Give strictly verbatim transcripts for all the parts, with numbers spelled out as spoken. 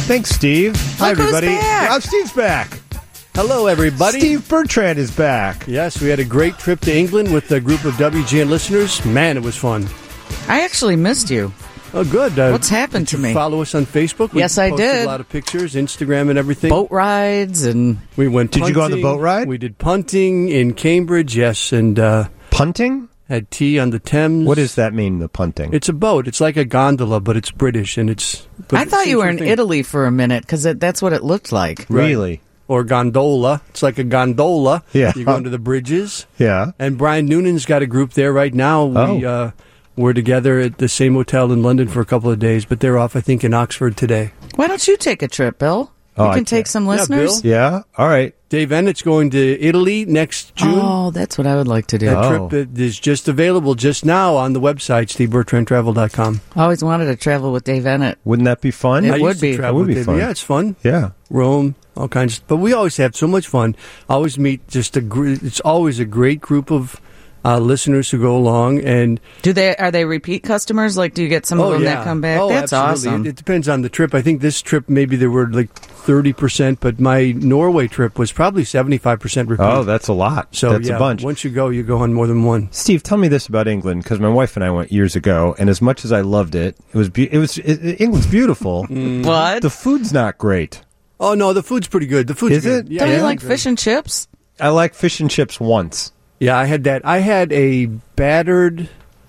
Thanks, Steve. Hi, Look who's everybody. back. Oh, Steve's back. Hello, everybody. Steve Bertrand is back. Yes, we had a great trip to England with a group of W G N listeners. Man, it was fun. I actually missed you. Oh, good. Uh, What's happened did to you me? Follow us on Facebook. We Yes, I posted did. A lot of pictures, Instagram, and everything. Boat rides and... We went. Did you go on the punting. boat ride? We did punting in Cambridge. Yes, and uh, Punting? had tea on the Thames. What does that mean, the punting? It's a boat. It's like a gondola, but it's British, and it's. But I thought it's you were in interesting. Italy for a minute, because that's what it looked like. Really? Or gondola. It's like a gondola. Yeah. You go into the bridges. Yeah. And Brian Noonan's got a group there right now. We Oh. uh, were together at the same hotel in London for a couple of days, but they're off, I think, in Oxford today. Why don't you take a trip, Bill? Oh, you I can can't. take some Yeah, listeners. Bill. Yeah? All right. Dave Ennett's going to Italy next June. Oh, that's what I would like to do. That Oh. trip is just available just now on the website, steve bertrand travel dot com. I always wanted to travel with Dave Ennett. Wouldn't that be fun? It I would used to be. travel It would with be Dave. fun. Yeah, it's fun. Yeah. Rome, all kinds. But we always have so much fun. Always meet just a. gr- It's always a great group of uh, listeners who go along, and Do they are they repeat customers? Like, do you get some of them that come back? Oh, That's absolutely. awesome. It, it depends on the trip. I think this trip maybe there were like thirty percent, but my Norway trip was probably seventy-five percent repeat. Oh, that's a lot. so that's yeah, a bunch. once you go, you go on more than one. Steve, tell me this about England, because my wife and I went years ago, and as much as I loved it, it was be- it was it, England's beautiful. What? The food's not great. Oh no, the food's pretty good. The food's Is good. it? Yeah, Don't you yeah. like fish and chips? I like fish and chips once. Yeah, I had that. I had a battered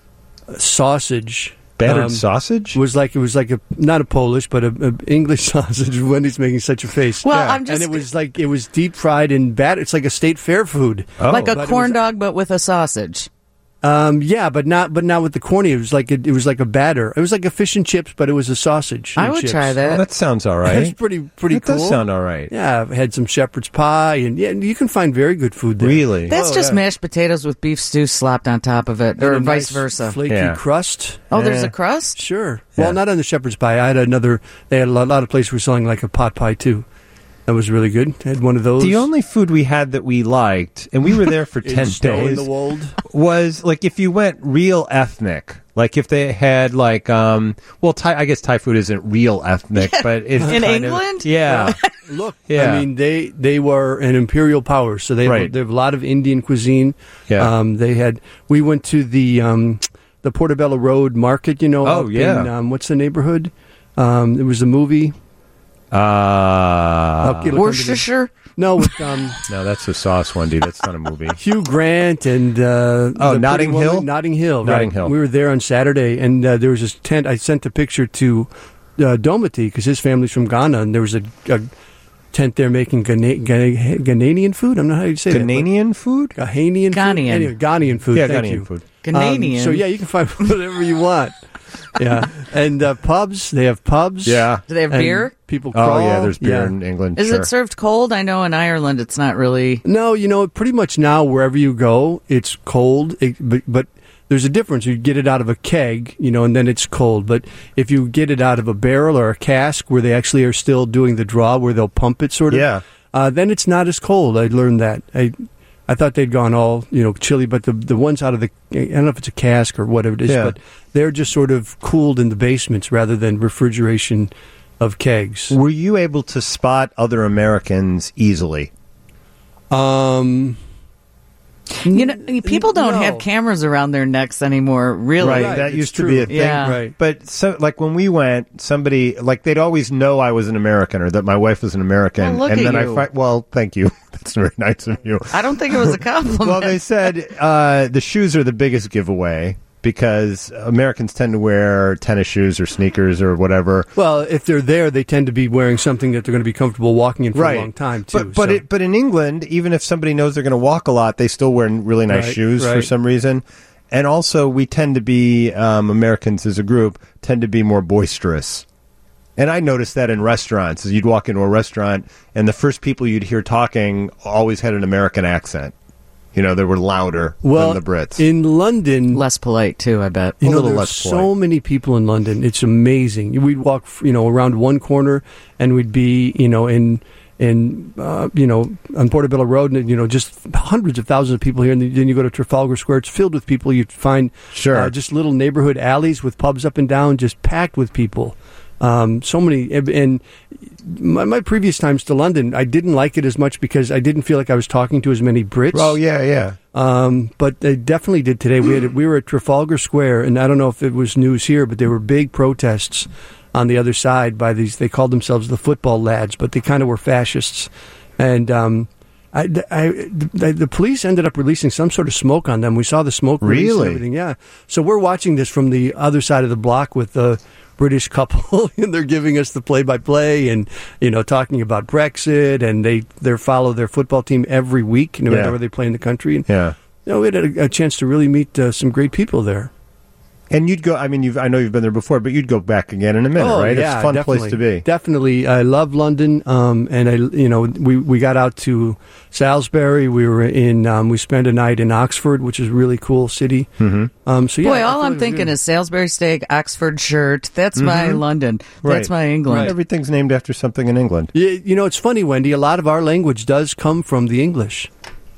sausage. Battered Um, sausage? It was like it was like a not a Polish, but a, a English sausage. Wendy's making such a face. Well, Yeah. I'm just and it was like it was deep fried and battered. It's like a state fair food. Oh. like a but it corn was- dog, but with a sausage. Um, yeah, but not but not with the corny. It was like a, it was like a batter. It was like a fish and chips, but it was a sausage. I and would chips. try Oh, that. that sounds all That's right. pretty pretty That cool. does sound all right. Yeah, I've had some shepherd's pie, and yeah, you can find very good food there. Really? That's Oh, just yeah. mashed potatoes with beef stew slopped on top of it, And or a vice nice versa. Flaky Yeah. crust. Oh, there's Eh. a crust? Sure. Yeah. Well, not on the shepherd's pie. I had another. They had a lot, lot of places were selling like a pot pie too. That was really good. I had one of those. The only food we had that we liked, and we were there for in ten snow in days, the wold. was like if you went real ethnic. Like if they had like, um, well, Thai, I guess Thai food isn't real ethnic, but it's In kind of- England? yeah. Look, Yeah. I mean, they they were an imperial power, so they have, Right. they have a lot of Indian cuisine. Yeah. Um, they had. We went to the um, the Portobello Road Market. You know. Oh, up yeah. In, um, what's the neighborhood? Um, it was a movie. Uh, Okay, look under the- Worcestershire? No, with um, no, that's a sauce, Wendy. That's not a movie. Hugh Grant and uh, Oh, the Notting pretty Hill? woman- Notting Hill, Notting right. Hill. We were there on Saturday, and uh, there was this tent. I sent a picture to uh, Domity because his family's from Ghana, and there was a, a tent there making Ghana- Ghana- Ghanaian food. I'm not how you say Canadian food? that. Ghanaian food. Ghanaian. Anyway, Ghanaian food. Yeah, thank Ghanaian you. food. Canadian. Um, so yeah, you can find whatever you want. Yeah, and uh, pubs. They have pubs. Yeah. Do they have and beer? People Oh, crawl. yeah, there's beer Yeah. in England. Is sure. it served cold? I know in Ireland it's not really. No, you know, pretty much now wherever you go, it's cold. It, but, but there's a difference. You get it out of a keg, you know, and then it's cold. But if you get it out of a barrel or a cask where they actually are still doing the draw, where they'll pump it, sort of, Yeah. uh, then it's not as cold. I learned that. I I thought they'd gone all, you know, chilly, but the the ones out of the, I don't know if it's a cask or whatever it is, Yeah. but they're just sort of cooled in the basements rather than refrigeration of kegs. Were you able to spot other Americans easily? Um. You know, people don't no. have cameras around their necks anymore, really. Right, Right, that it's used to true. be a thing. Yeah. Right. But so, like when we went, somebody like they'd always know I was an American or that my wife was an American, Well, look and at then you. I fi- well, thank you. That's very nice of you. I don't think it was a compliment. Well, they said uh, the shoes are the biggest giveaway because Americans tend to wear tennis shoes or sneakers or whatever. Well, if they're there, they tend to be wearing something that they're going to be comfortable walking in for Right. a long time, too. But but, so- it, but in England, even if somebody knows they're going to walk a lot, they still wear really nice Right, shoes for right. some reason. And also, we tend to be, um, Americans as a group, tend to be more boisterous. And I noticed that in restaurants. As you'd walk into a restaurant, and the first people you'd hear talking always had an American accent. You know, they were louder well, than the Brits. in London, Less polite, too, I bet. you a know, little there's less so polite. many people in London. It's amazing. We'd walk, you know, around one corner, and we'd be, you know, in in uh, you know, on Portobello Road, and you know, just hundreds of thousands of people here. And then you go to Trafalgar Square; it's filled with people. You'd find Sure. uh, just little neighborhood alleys with pubs up and down, just packed with people. Um, so many, and my, my previous times to London, I didn't like it as much because I didn't feel like I was talking to as many Brits. Oh, yeah, yeah. Um, but they definitely did today. We had we were at Trafalgar Square, and I don't know if it was news here, but there were big protests on the other side by these. They called themselves the football lads, but they kind of were fascists. And um, I, I, the, the police ended up releasing some sort of smoke on them. We saw the smoke release Really? and everything. Yeah. So we're watching this from the other side of the block with the British couple, and they're giving us the play-by-play, and you know, talking about Brexit, and they they follow their football team every week, no matter Yeah. where they play in the country. And, Yeah. you know, we had a, a chance to really meet uh, some great people there. And you'd go, I mean, you've, I know you've been there before, but you'd go back again in a minute, right? Yeah, it's a fun definitely. place to be. Definitely. I love London, um, and I, you know, we, we got out to Salisbury. We were in, um, we spent a night in Oxford, which is a really cool city. Mm-hmm. Um, so yeah, Boy, I all thought it I'm was thinking good. is Salisbury steak, Oxford shirt. That's my London. Right. That's my England. Everything's named after something in England. Yeah, you know, it's funny, Wendy. A lot of our language does come from the English.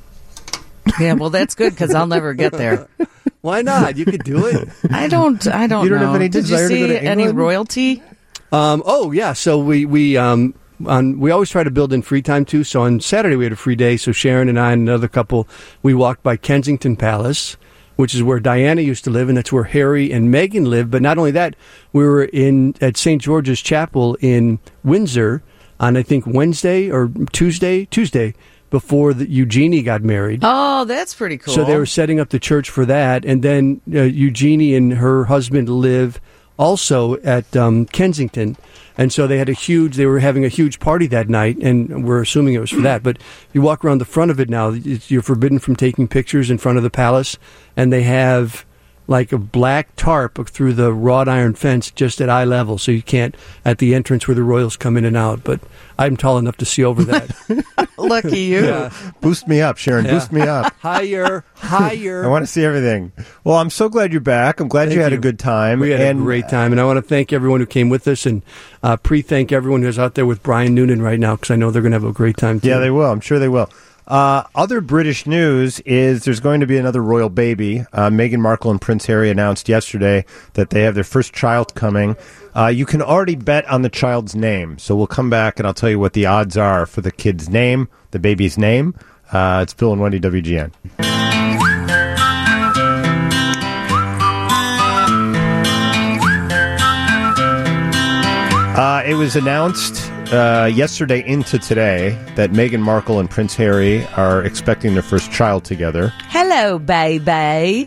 Yeah, well, that's good because I'll never get there. Why not? You could do it. I don't. I don't. You don't know. have any Did you desire to see go to any England? royalty? Um, oh yeah, so we we um, on we always try to build in free time too. So on Saturday we had a free day. So Sharon and I and another couple, we walked by Kensington Palace, which is where Diana used to live, and that's where Harry and Meghan live. But not only that, we were in at Saint George's Chapel in Windsor on I think Wednesday or Tuesday, Tuesday before the, Eugenie got married. Oh, that's pretty cool. So they were setting up the church for that, and then uh, Eugenie and her husband live also at um, Kensington, and so they had a huge. They were having a huge party that night, and we're assuming it was for that. But you walk around the front of it now; it's, you're forbidden from taking pictures in front of the palace, and they have like a black tarp through the wrought iron fence just at eye level, so you can't at the entrance where the royals come in and out. But I'm tall enough to see over that. Lucky you. Yeah. Boost me up, Sharon. Yeah. Boost me up. Higher, higher. I want to see everything. Well, I'm so glad you're back. I'm glad Thank you had you. a good time. We had and, a great time, and I want to thank everyone who came with us, and uh, pre-thank everyone who's out there with Brian Noonan right now, because I know they're going to have a great time too. Yeah, they will. I'm sure they will. Uh, other British news is there's going to be another royal baby. Uh, Meghan Markle and Prince Harry announced yesterday that they have their first child coming. Uh, you can already bet on the child's name. So we'll come back and I'll tell you what the odds are for the kid's name, the baby's name. Uh, it's Bill and Wendy, W G N. Uh, it was announced uh, yesterday into today that Meghan Markle and Prince Harry are expecting their first child together. Hello, baby.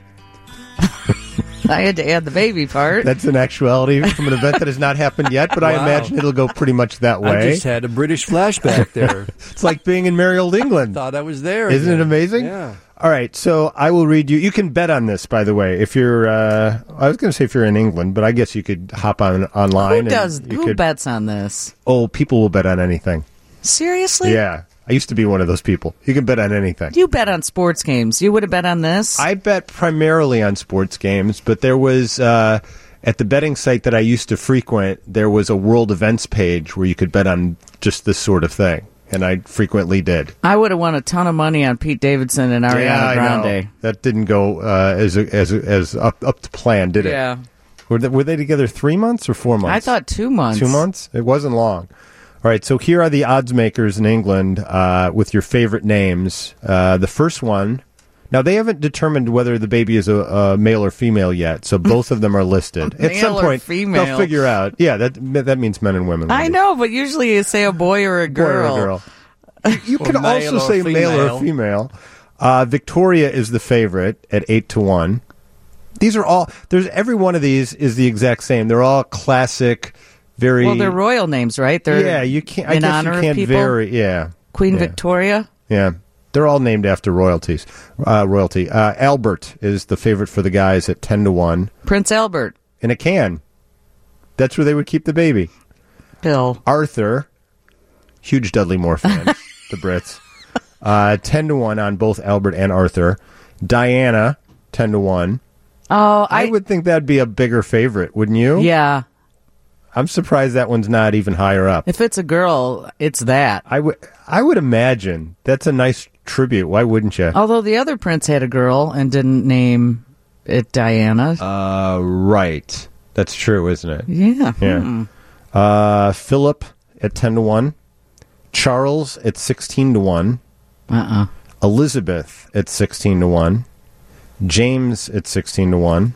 I had to add the baby part. That's an actuality from an event that has not happened yet, but I Wow. imagine it'll go pretty much that I way. just had a British flashback there. It's like being in merry old England. Thought I was there. Isn't again. it amazing? Yeah. All right, so I will read you. You can bet on this, by the way. If you're, uh, I was going to say if you're in England, but I guess you could hop on online. Who and does? you Who could, bets on this? Oh, people will bet on anything. Seriously? Yeah, I used to be one of those people. You can bet on anything. You bet on sports games. You would have bet on this? I bet primarily on sports games, but there was uh, at the betting site that I used to frequent, there was a world events page where you could bet on just this sort of thing, and I frequently did. I would have won a ton of money on Pete Davidson and Ariana yeah, I Grande. know. That didn't go uh, as as as up up to plan, did it? Yeah. Were they, were they together three months or four months? I thought two months. Two months? It wasn't long. All right, so here are the odds makers in England uh, with your favorite names. Uh, the first one, now they haven't determined whether the baby is a, a male or female yet, so both of them are listed. At Male some or point, female? they'll figure out. Yeah, that that means men and women. I Wendy. know, but usually you say a boy or a Boy or girl. a girl. You can male also or say male or female. female. Uh, Victoria is the favorite at eight to one. These are all. There's every one of these is the exact same. They're all classic. Very Well, they're royal names, right? They're yeah. You can't. I in guess honor you of can't people? vary. Yeah. Queen Yeah. Victoria. Yeah. They're all named after royalties. Uh, royalty. Uh, Albert is the favorite for the guys at ten to one Prince Albert. in a can. That's where they would keep the baby. Bill. Arthur, huge Dudley Moore fan. The Brits. Uh, ten to one on both Albert and Arthur. Diana, ten to one. Oh, I, I, would think that'd be a bigger favorite, wouldn't you? Yeah. I'm surprised that one's not even higher up. If it's a girl, it's that. I would I would imagine that's a nice tribute. Why wouldn't you? Although the other prince had a girl and didn't name it Diana. Uh, right. That's true, isn't it? yeah. Yeah. Hmm. Uh, Philip at ten to one. Charles at sixteen to one. Uh-uh. Elizabeth at sixteen to one. James at sixteen to one.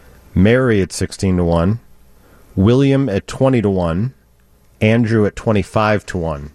Mary at sixteen to one. William at twenty to one. Andrew at twenty-five to one.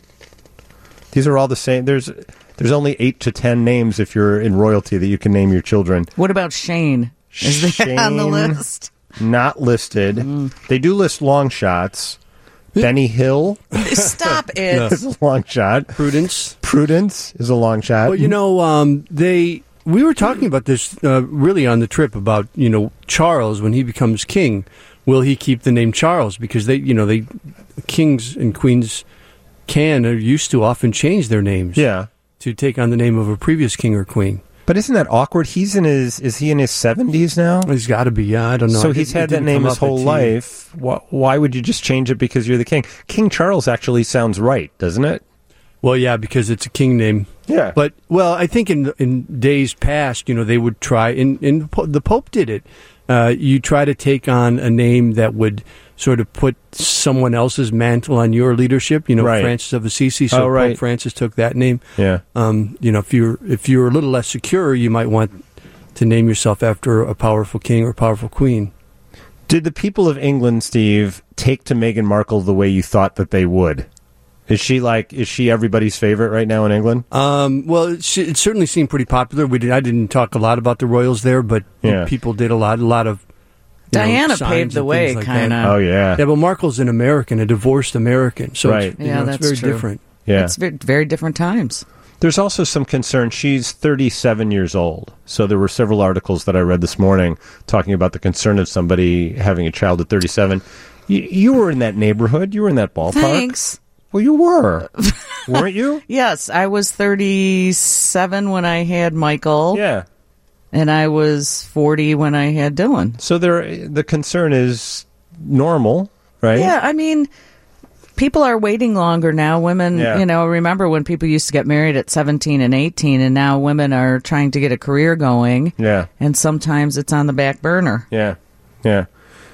These are all the same. There's there's only eight to ten names if you're in royalty that you can name your children. What about Shane? Is Shane, that on the list? Not listed. Mm. They do list long shots. Benny Hill Stop it. is a long shot. Prudence. Prudence is a long shot. Well, you know, um, they we were talking about this uh, really on the trip about, you know, Charles when he becomes king. Will he keep the name Charles? Because they, you know, they kings and queens can or used to often change their names. Yeah. To take on the name of a previous king or queen. But isn't that awkward? He's in his, is he in his seventies now? He's got to be, yeah, I don't know. So It he's didn't- had it that didn't name come his up at whole T V. life. Why, why would you just change it because you're the king? King Charles actually sounds right, doesn't it? Well, yeah, because it's a king name. Yeah. But, well, I think in in days past, you know, they would try, and, and the Pope did it. Uh, you try to take on a name that would sort of put someone else's mantle on your leadership. You know, Right. Francis of Assisi. So Oh, right. Pope Francis took that name. Yeah. Um, you know, if you're if you're a little less secure, you might want to name yourself after a powerful king or powerful queen. Did the people of England, Steve, take to Meghan Markle the way you thought that they would? Is she like, is she everybody's favorite right now in England? Um, well, it, sh- it certainly seemed pretty popular. We did, I didn't talk a lot about the royals there, but Yeah. people did a lot, a lot of. you know, Diana signs paved the and way, things like kind that. of. Oh, yeah. Yeah, but Markle's an American, a divorced American, so Right. it's, you Yeah, know, that's it's very true. different. Yeah. It's very, very different times. There's also some concern. She's thirty-seven years old. So there were several articles that I read this morning talking about the concern of somebody having a child at thirty-seven. You, you were in that neighborhood. You were in that ballpark. Thanks. Well, you were. Weren't you? Yes, I was thirty-seven when I had Michael, Yeah. and I was forty when I had Dylan. So there, the concern is normal, right? Yeah, I mean, people are waiting longer now. Women, Yeah. you know, remember when people used to get married at seventeen and eighteen, and now women are trying to get a career going, Yeah. and sometimes it's on the back burner. Yeah. Yeah.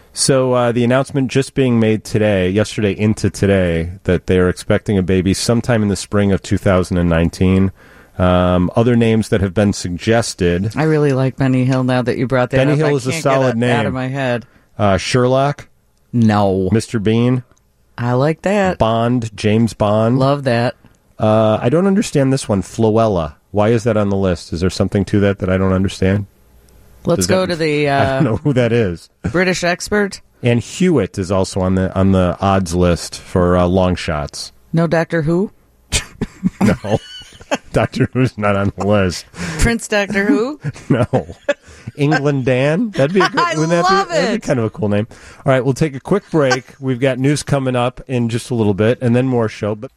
So uh, the announcement just being made today, yesterday into today, that they are expecting a baby sometime in the spring of two thousand nineteen. Um, other names that have been suggested, I really like Benny Hill now that you brought that Benny up. Hill I is a can't solid get it out name. of my head. uh, Sherlock, No. Mister Bean, I like that. Bond, James Bond. Love that. Uh, I don't understand this one, Floella. Why is that on the list? Is there something to that that I don't understand? Let's Does go that- to the I don't know uh, who that is. British expert. And Hewitt is also on the on the odds list for uh, long shots. No Doctor Who. No, Doctor Who's not on the list. Prince Doctor Who. No, England Dan. That'd be a good. I wouldn't that love be, That'd it. be kind of a cool name. All right, we'll take a quick break. We've got news coming up in just a little bit, and then more show. But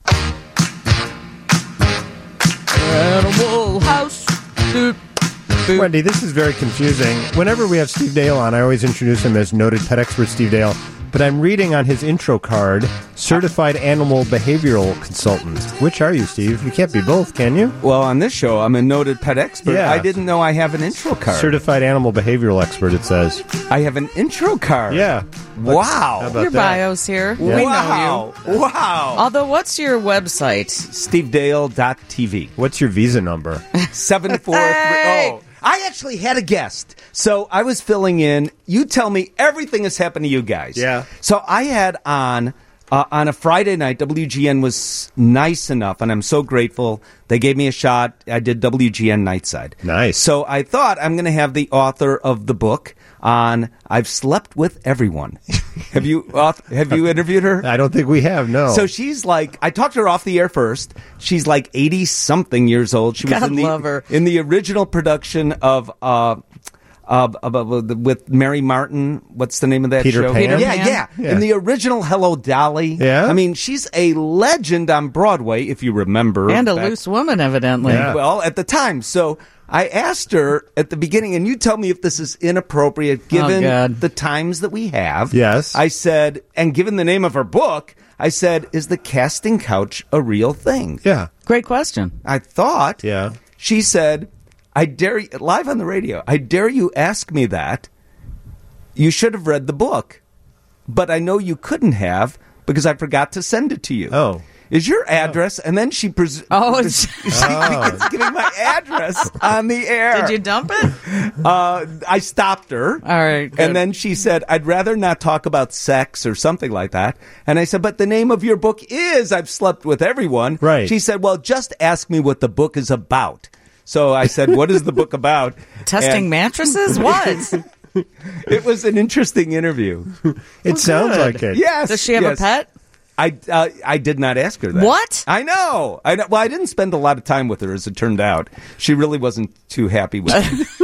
Animal House. Doot, doot. Wendy, this is very confusing. Whenever we have Steve Dale on, I always introduce him as noted pet expert Steve Dale. But I'm reading on his intro card, certified animal behavioral consultant. Which are you, Steve? You can't be both, can you? Well, on this show, I'm a noted pet expert. Yeah. I didn't know I have an intro card. Certified animal behavioral expert, it says. I have an intro card. Yeah. Wow. How about Your that? bio's here. Yeah. We wow. know you. Wow. Although, what's your website? steve dale dot t v. What's your visa number? seven four three Hey! Oh, I actually had a guest. So I was filling in. You tell me everything has happened to you guys. Yeah. So I had on uh, on a Friday night, W G N was nice enough, and I'm so grateful. They gave me a shot. I did W G N Nightside. Nice. So I thought I'm going to have the author of the book on I've Slept with Everyone. have you auth- have you interviewed her? I don't think we have, no. So she's like, I talked to her off the air first. She's like eighty something years old. She was God in the love her. in the original production of uh, uh, of- of- with Mary Martin. What's the name of that Peter show? Pan? Peter yeah, Pan? yeah, Yeah. In the original Hello Dolly. Yeah? I mean, she's a legend on Broadway, if you remember. And a back- loose woman, evidently. Yeah. Well, at the time. So I asked her at the beginning, and you tell me if this is inappropriate given God. the times that we have. Yes. I said, and given the name of her book, I said, is the casting couch a real thing? yeah. Great question. I thought. Yeah. She said, I dare you, live on the radio, I dare you ask me that. You should have read the book. But I know you couldn't have because I forgot to send it to you. Oh. Is your address? And then she pres- Oh, pres- she begins giving my address on the air. Did you dump it? Uh, I stopped her. All right, good. And then she said, I'd rather not talk about sex or something like that. And I said, but the name of your book is I've Slept with Everyone. Right. She said, well, just ask me what the book is about. So I said, what is the book about? Testing And mattresses? What? it was an interesting interview. It sounds good. like it. Yes. Does she have yes. a pet? I uh, I did not ask her that. What? I know. I know. Well, I didn't spend a lot of time with her, as it turned out. She really wasn't too happy with me.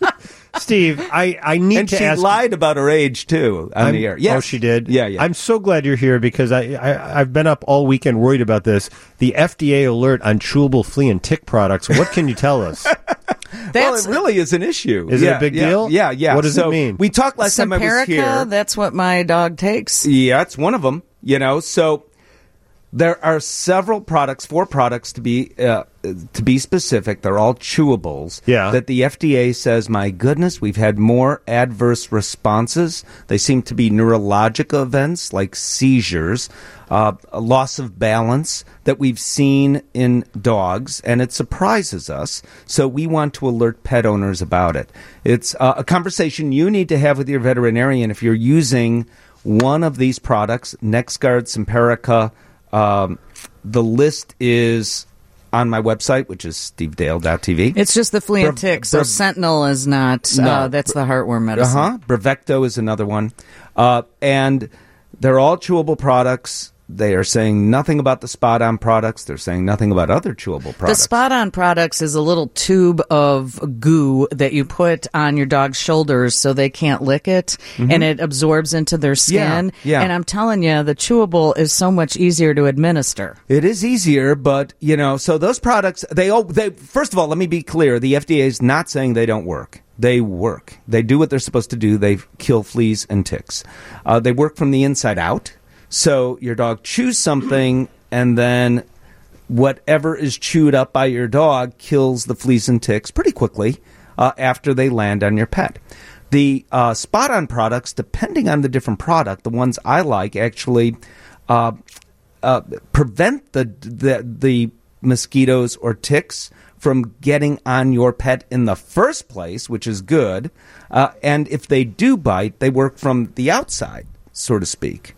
Steve, I, I need and to she ask. lied about her age, too, on I'm- the air. Yes. Oh, she did? Yeah, yeah. I'm so glad you're here because I, I, I've been up all weekend worried about this. The F D A alert on chewable flea and tick products. What can you tell us? well, That's it really is an issue. Is it Yeah, a big yeah, deal? Yeah, yeah. What does so it mean? We talked last time I was Simparica, here. that's what my dog takes. Yeah, it's one of them. You know, so there are several products, four products to be uh, to be specific. They're all chewables. Yeah. That the F D A says, my goodness, we've had more adverse responses. They seem to be neurological events like seizures, uh, a loss of balance that we've seen in dogs, and it surprises us. So we want to alert pet owners about it. It's uh, a conversation you need to have with your veterinarian if you're using one of these products, NexGard, Simparica. Um, the list is on my website, which is steve dale dot t v. It's just the flea and Brev- tick, so Brev- Sentinel is not. No. Uh, that's the heartworm medicine. Uh-huh. Brevecto is another one. Uh, and they're all chewable products. They are saying nothing about the Spot-On products. They're saying nothing about other chewable The products. Spot-On products is a little tube of goo that you put on your dog's shoulders so they can't lick it, and it absorbs into their skin. Mm-hmm. Yeah, yeah. And I'm telling you, the chewable is so much easier to administer. It is easier, but, you know, so those products, they all, they, first of all, let me be clear. The F D A is not saying they don't work. They work. They do what they're supposed to do. They kill fleas and ticks. Uh, they work from the inside out. So your dog chews something, and then whatever is chewed up by your dog kills the fleas and ticks pretty quickly uh, after they land on your pet. The uh, Spot-On products, depending on the different product, the ones I like actually uh, uh, prevent the, the the mosquitoes or ticks from getting on your pet in the first place, which is good. Uh, and if they do bite, they work from the outside, so to speak.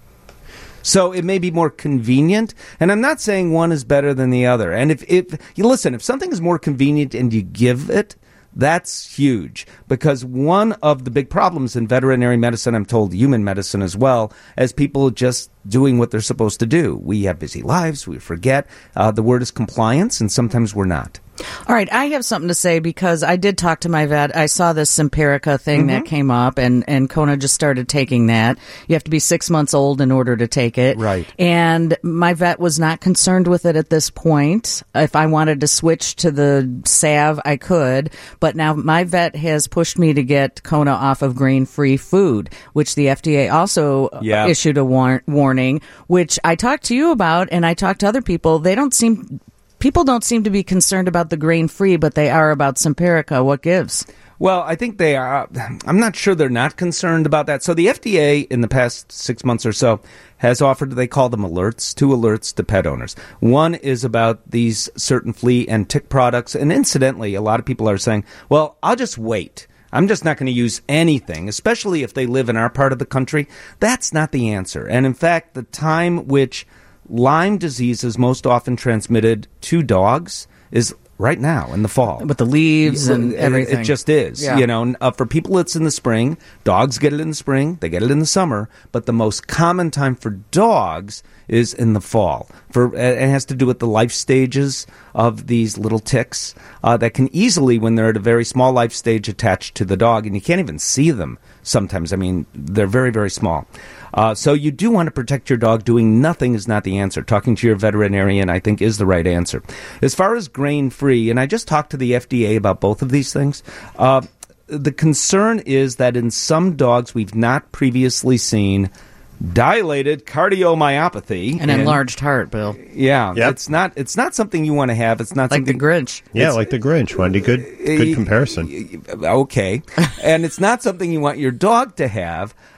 So it may be more convenient, and I'm not saying one is better than the other. And if, if you listen, if something is more convenient and you give it, that's huge, because one of the big problems in veterinary medicine, I'm told human medicine as well, is people just doing what they're supposed to do. We have busy lives, we forget. Uh, the word is compliance, and sometimes we're not. All right, I have something to say because I did talk to my vet. I saw this Simparica thing that came up, and, and Kona just started taking that. You have to be six months old in order to take it. Right. And my vet was not concerned with it at this point. If I wanted to switch to the salve, I could. But now my vet has pushed me to get Kona off of grain-free food, which the F D A also Yeah. issued a war- warning, which I talked to you about, and I talked to other people. They don't seem... People don't seem to be concerned about the grain-free, but they are about Simparica. What gives? Well, I think they are. I'm not sure they're not concerned about that. So the F D A in the past six months or so has offered, they call them alerts, two alerts to pet owners. One is about these certain flea and tick products. And incidentally, a lot of people are saying, well, I'll just wait. I'm just not going to use anything, especially if they live in our part of the country. That's not the answer. And in fact, the time which Lyme disease is most often transmitted to dogs is right now in the fall. With the leaves and It- everything. It just is. Yeah. You know, uh, for people, it's in the spring. Dogs get it in the spring. They get it in the summer. But the most common time for dogs is in the fall. For it has to do with the life stages of these little ticks uh, that can easily, when they're at a very small life stage, attach to the dog, and you can't even see them sometimes. I mean, they're very, very small. Uh, so you do want to protect your dog. Doing nothing is not the answer. Talking to your veterinarian, I think, is the right answer. As far as grain-free, and I just talked to the F D A about both of these things, uh, the concern is that in some dogs we've not previously seen dilated cardiomyopathy. An enlarged heart, Bill. Yeah, Yep. it's not it's not something you want to have. It's not Like the something Grinch. Yeah, like the Grinch, Wendy. Good, good comparison. Okay. And it's not something you want your dog to have.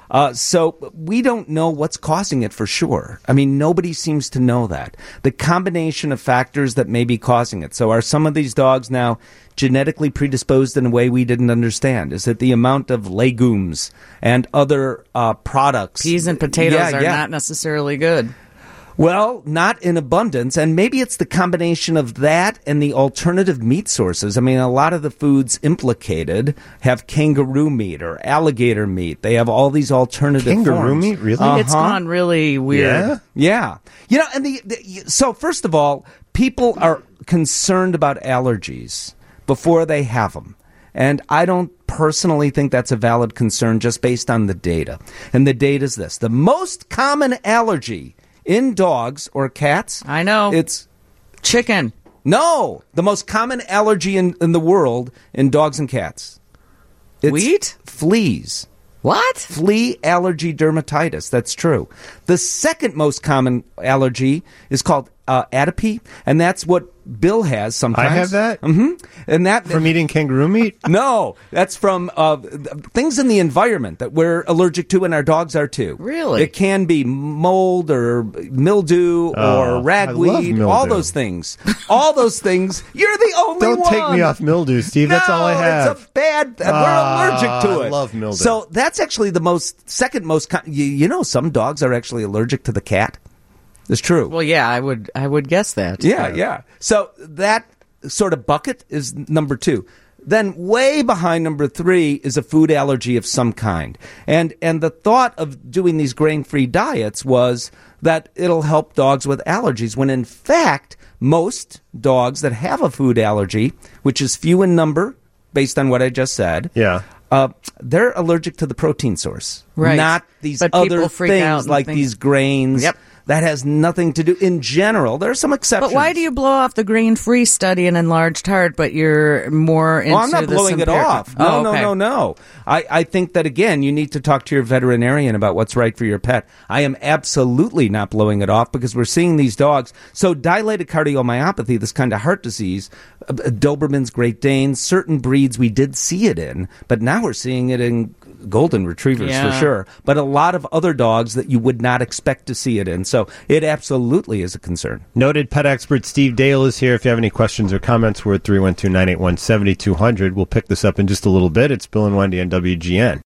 Uh, so we don't know what's causing it for sure. I mean, nobody seems to know that. The combination of factors that may be causing it. So are some of these dogs now genetically predisposed in a way we didn't understand? Is it the amount of legumes and other uh, products? Peas and potatoes Yeah, are yeah. not necessarily good. Well, not in abundance, and maybe it's the combination of that and the alternative meat sources. I mean, a lot of the foods implicated have kangaroo meat or alligator meat. They have all these alternative Kangaroo forms. meat, really? Uh-huh. It's gone really weird. Yeah? Yeah. You know, and the, the so first of all, people are concerned about allergies before they have them. And I don't personally think that's a valid concern just based on the data. And the data is this. The most common allergy in dogs or cats. I know. It's Chicken. no, the most common allergy in, in the world in dogs and cats. It's Wheat? Fleas. What? Flea allergy dermatitis. That's true. The second most common allergy is called uh, atopy, and that's what Bill has sometimes. I have that? Mm-hmm. And that From eating kangaroo meat? no, that's from uh, things in the environment that we're allergic to, and our dogs are too. Really? It can be mold or mildew Oh, or I love ragweed, all mildew. those things. All those things. You're the only Don't one. take me off mildew, Steve. That's No, all I have. It's a bad. We're Ah, allergic to I it. love mildew. So that's actually the most second most. Com- you, you know, some dogs are actually allergic to the cat. It's true. Well, yeah, I would I would guess that. Yeah, yeah. So that sort of bucket is number two. Then way behind number three is a food allergy of some kind. And and the thought of doing these grain-free diets was that it'll help dogs with allergies, when in fact, most dogs that have a food allergy, which is few in number based on what I just said, Yeah. uh, they're allergic to the protein source, Right. not these But other people freak out things and like think- these grains. Yep. That has nothing to do. In general, there are some exceptions. But why do you blow off the grain-free study in enlarged heart, but you're more into Well, I'm not the blowing it sympar- off. No, Oh, no, okay. no, no. I, I think that, again, you need to talk to your veterinarian about what's right for your pet. I am absolutely not blowing it off because we're seeing these dogs. So dilated cardiomyopathy, this kind of heart disease, uh, Doberman's, Great Danes, certain breeds we did see it in, but now we're seeing it in golden retrievers Yeah. for sure. But a lot of other dogs that you would not expect to see it in. So it absolutely is a concern. Noted pet expert Steve Dale is here. If you have any questions or comments, we're at three one two, nine eight one, seven two zero zero. We'll pick this up in just a little bit. It's Bill and Wendy on W G N.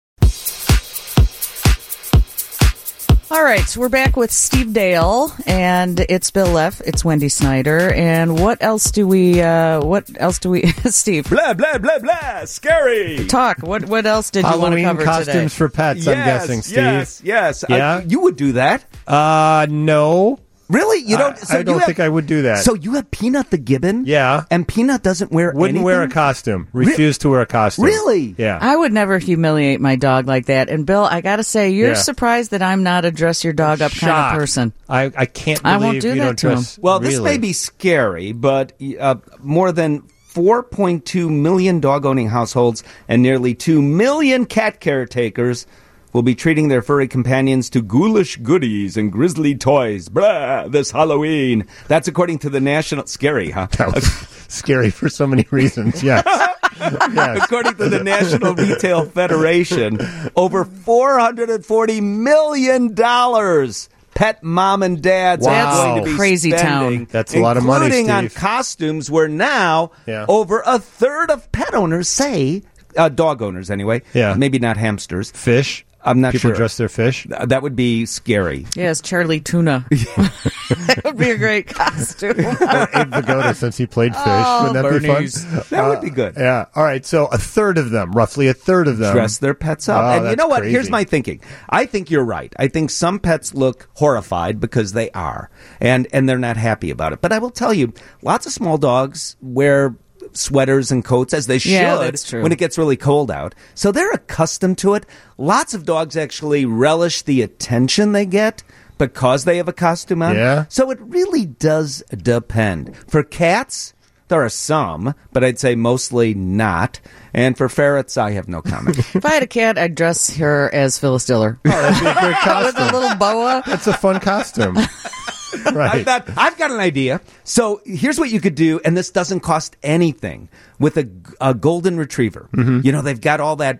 All right, so we're back with Steve Dale, and it's Bill Leff, it's Wendy Snyder, and what else do we? Uh, what else do we? Steve, Blah, blah, blah, blah. Scary. talk. What What else did you want to Halloween cover costumes today? for pets, I'm guessing, Steve. Yes, yes. Yeah? I, you would do that. Uh, no. Really? You don't? I, so I don't you have- think I would do that. So you have Peanut the Gibbon? Yeah. And Peanut doesn't wear Wouldn't anything? wear a costume. Refuse to wear a costume. Really? Yeah. I would never humiliate my dog like that. And Bill, I got to say, you're Yeah. surprised that I'm not a dress your dog up kind Shocked. of person. I, I can't I believe won't do you that don't to him. dress. Well, this really. may be scary, but uh, more than four point two million dog-owning households and nearly two million cat caretakers will be treating their furry companions to ghoulish goodies and grisly toys, blah, this Halloween. That's according to the National... Scary, huh? That was scary for so many reasons. Yes. yes. According to the National Retail Federation, over four hundred forty million dollars pet mom and dads Wow. are going to be Crazy spending. town. That's a lot of money, including on Steve. costumes, where now Yeah. over a third of pet owners say, uh, dog owners anyway, Yeah. maybe not hamsters. Fish. I'm not People sure. dress their fish. Th- That would be scary. Yes, Charlie Tuna. That would be a great costume. Or Abe Vigoda, since he played fish. Wouldn't that Bernie's. be fun? That would be good. Yeah. All right. So a third of them, roughly a third of them, Dress their pets up. Oh, and you that's know what? crazy. Here's my thinking. I think you're right. I think some pets look horrified because they are, and and they're not happy about it. But I will tell you, lots of small dogs wear sweaters and coats, as they should, Yeah, that's true. when it gets really cold out. So they're accustomed to it. Lots of dogs actually relish the attention they get because they have a costume on. Yeah. So it really does depend. For cats, there are some, but I'd say mostly not. And for ferrets, I have no comment. If I had a cat, I'd dress her as Phyllis Diller. Oh, that'd be a great With a costume. little boa. That's a fun costume. I've Right. got, I've got an idea. So here's what you could do, and this doesn't cost anything, with a, a golden retriever. Mm-hmm. You know, they've got all that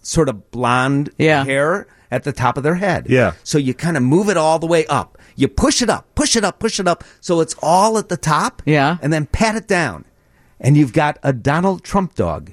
sort of blonde Yeah. hair at the top of their head. Yeah. So you kind of move it all the way up. You push it up, push it up, push it up, so it's all at the top. Yeah. And then pat it down. And you've got a Donald Trump dog.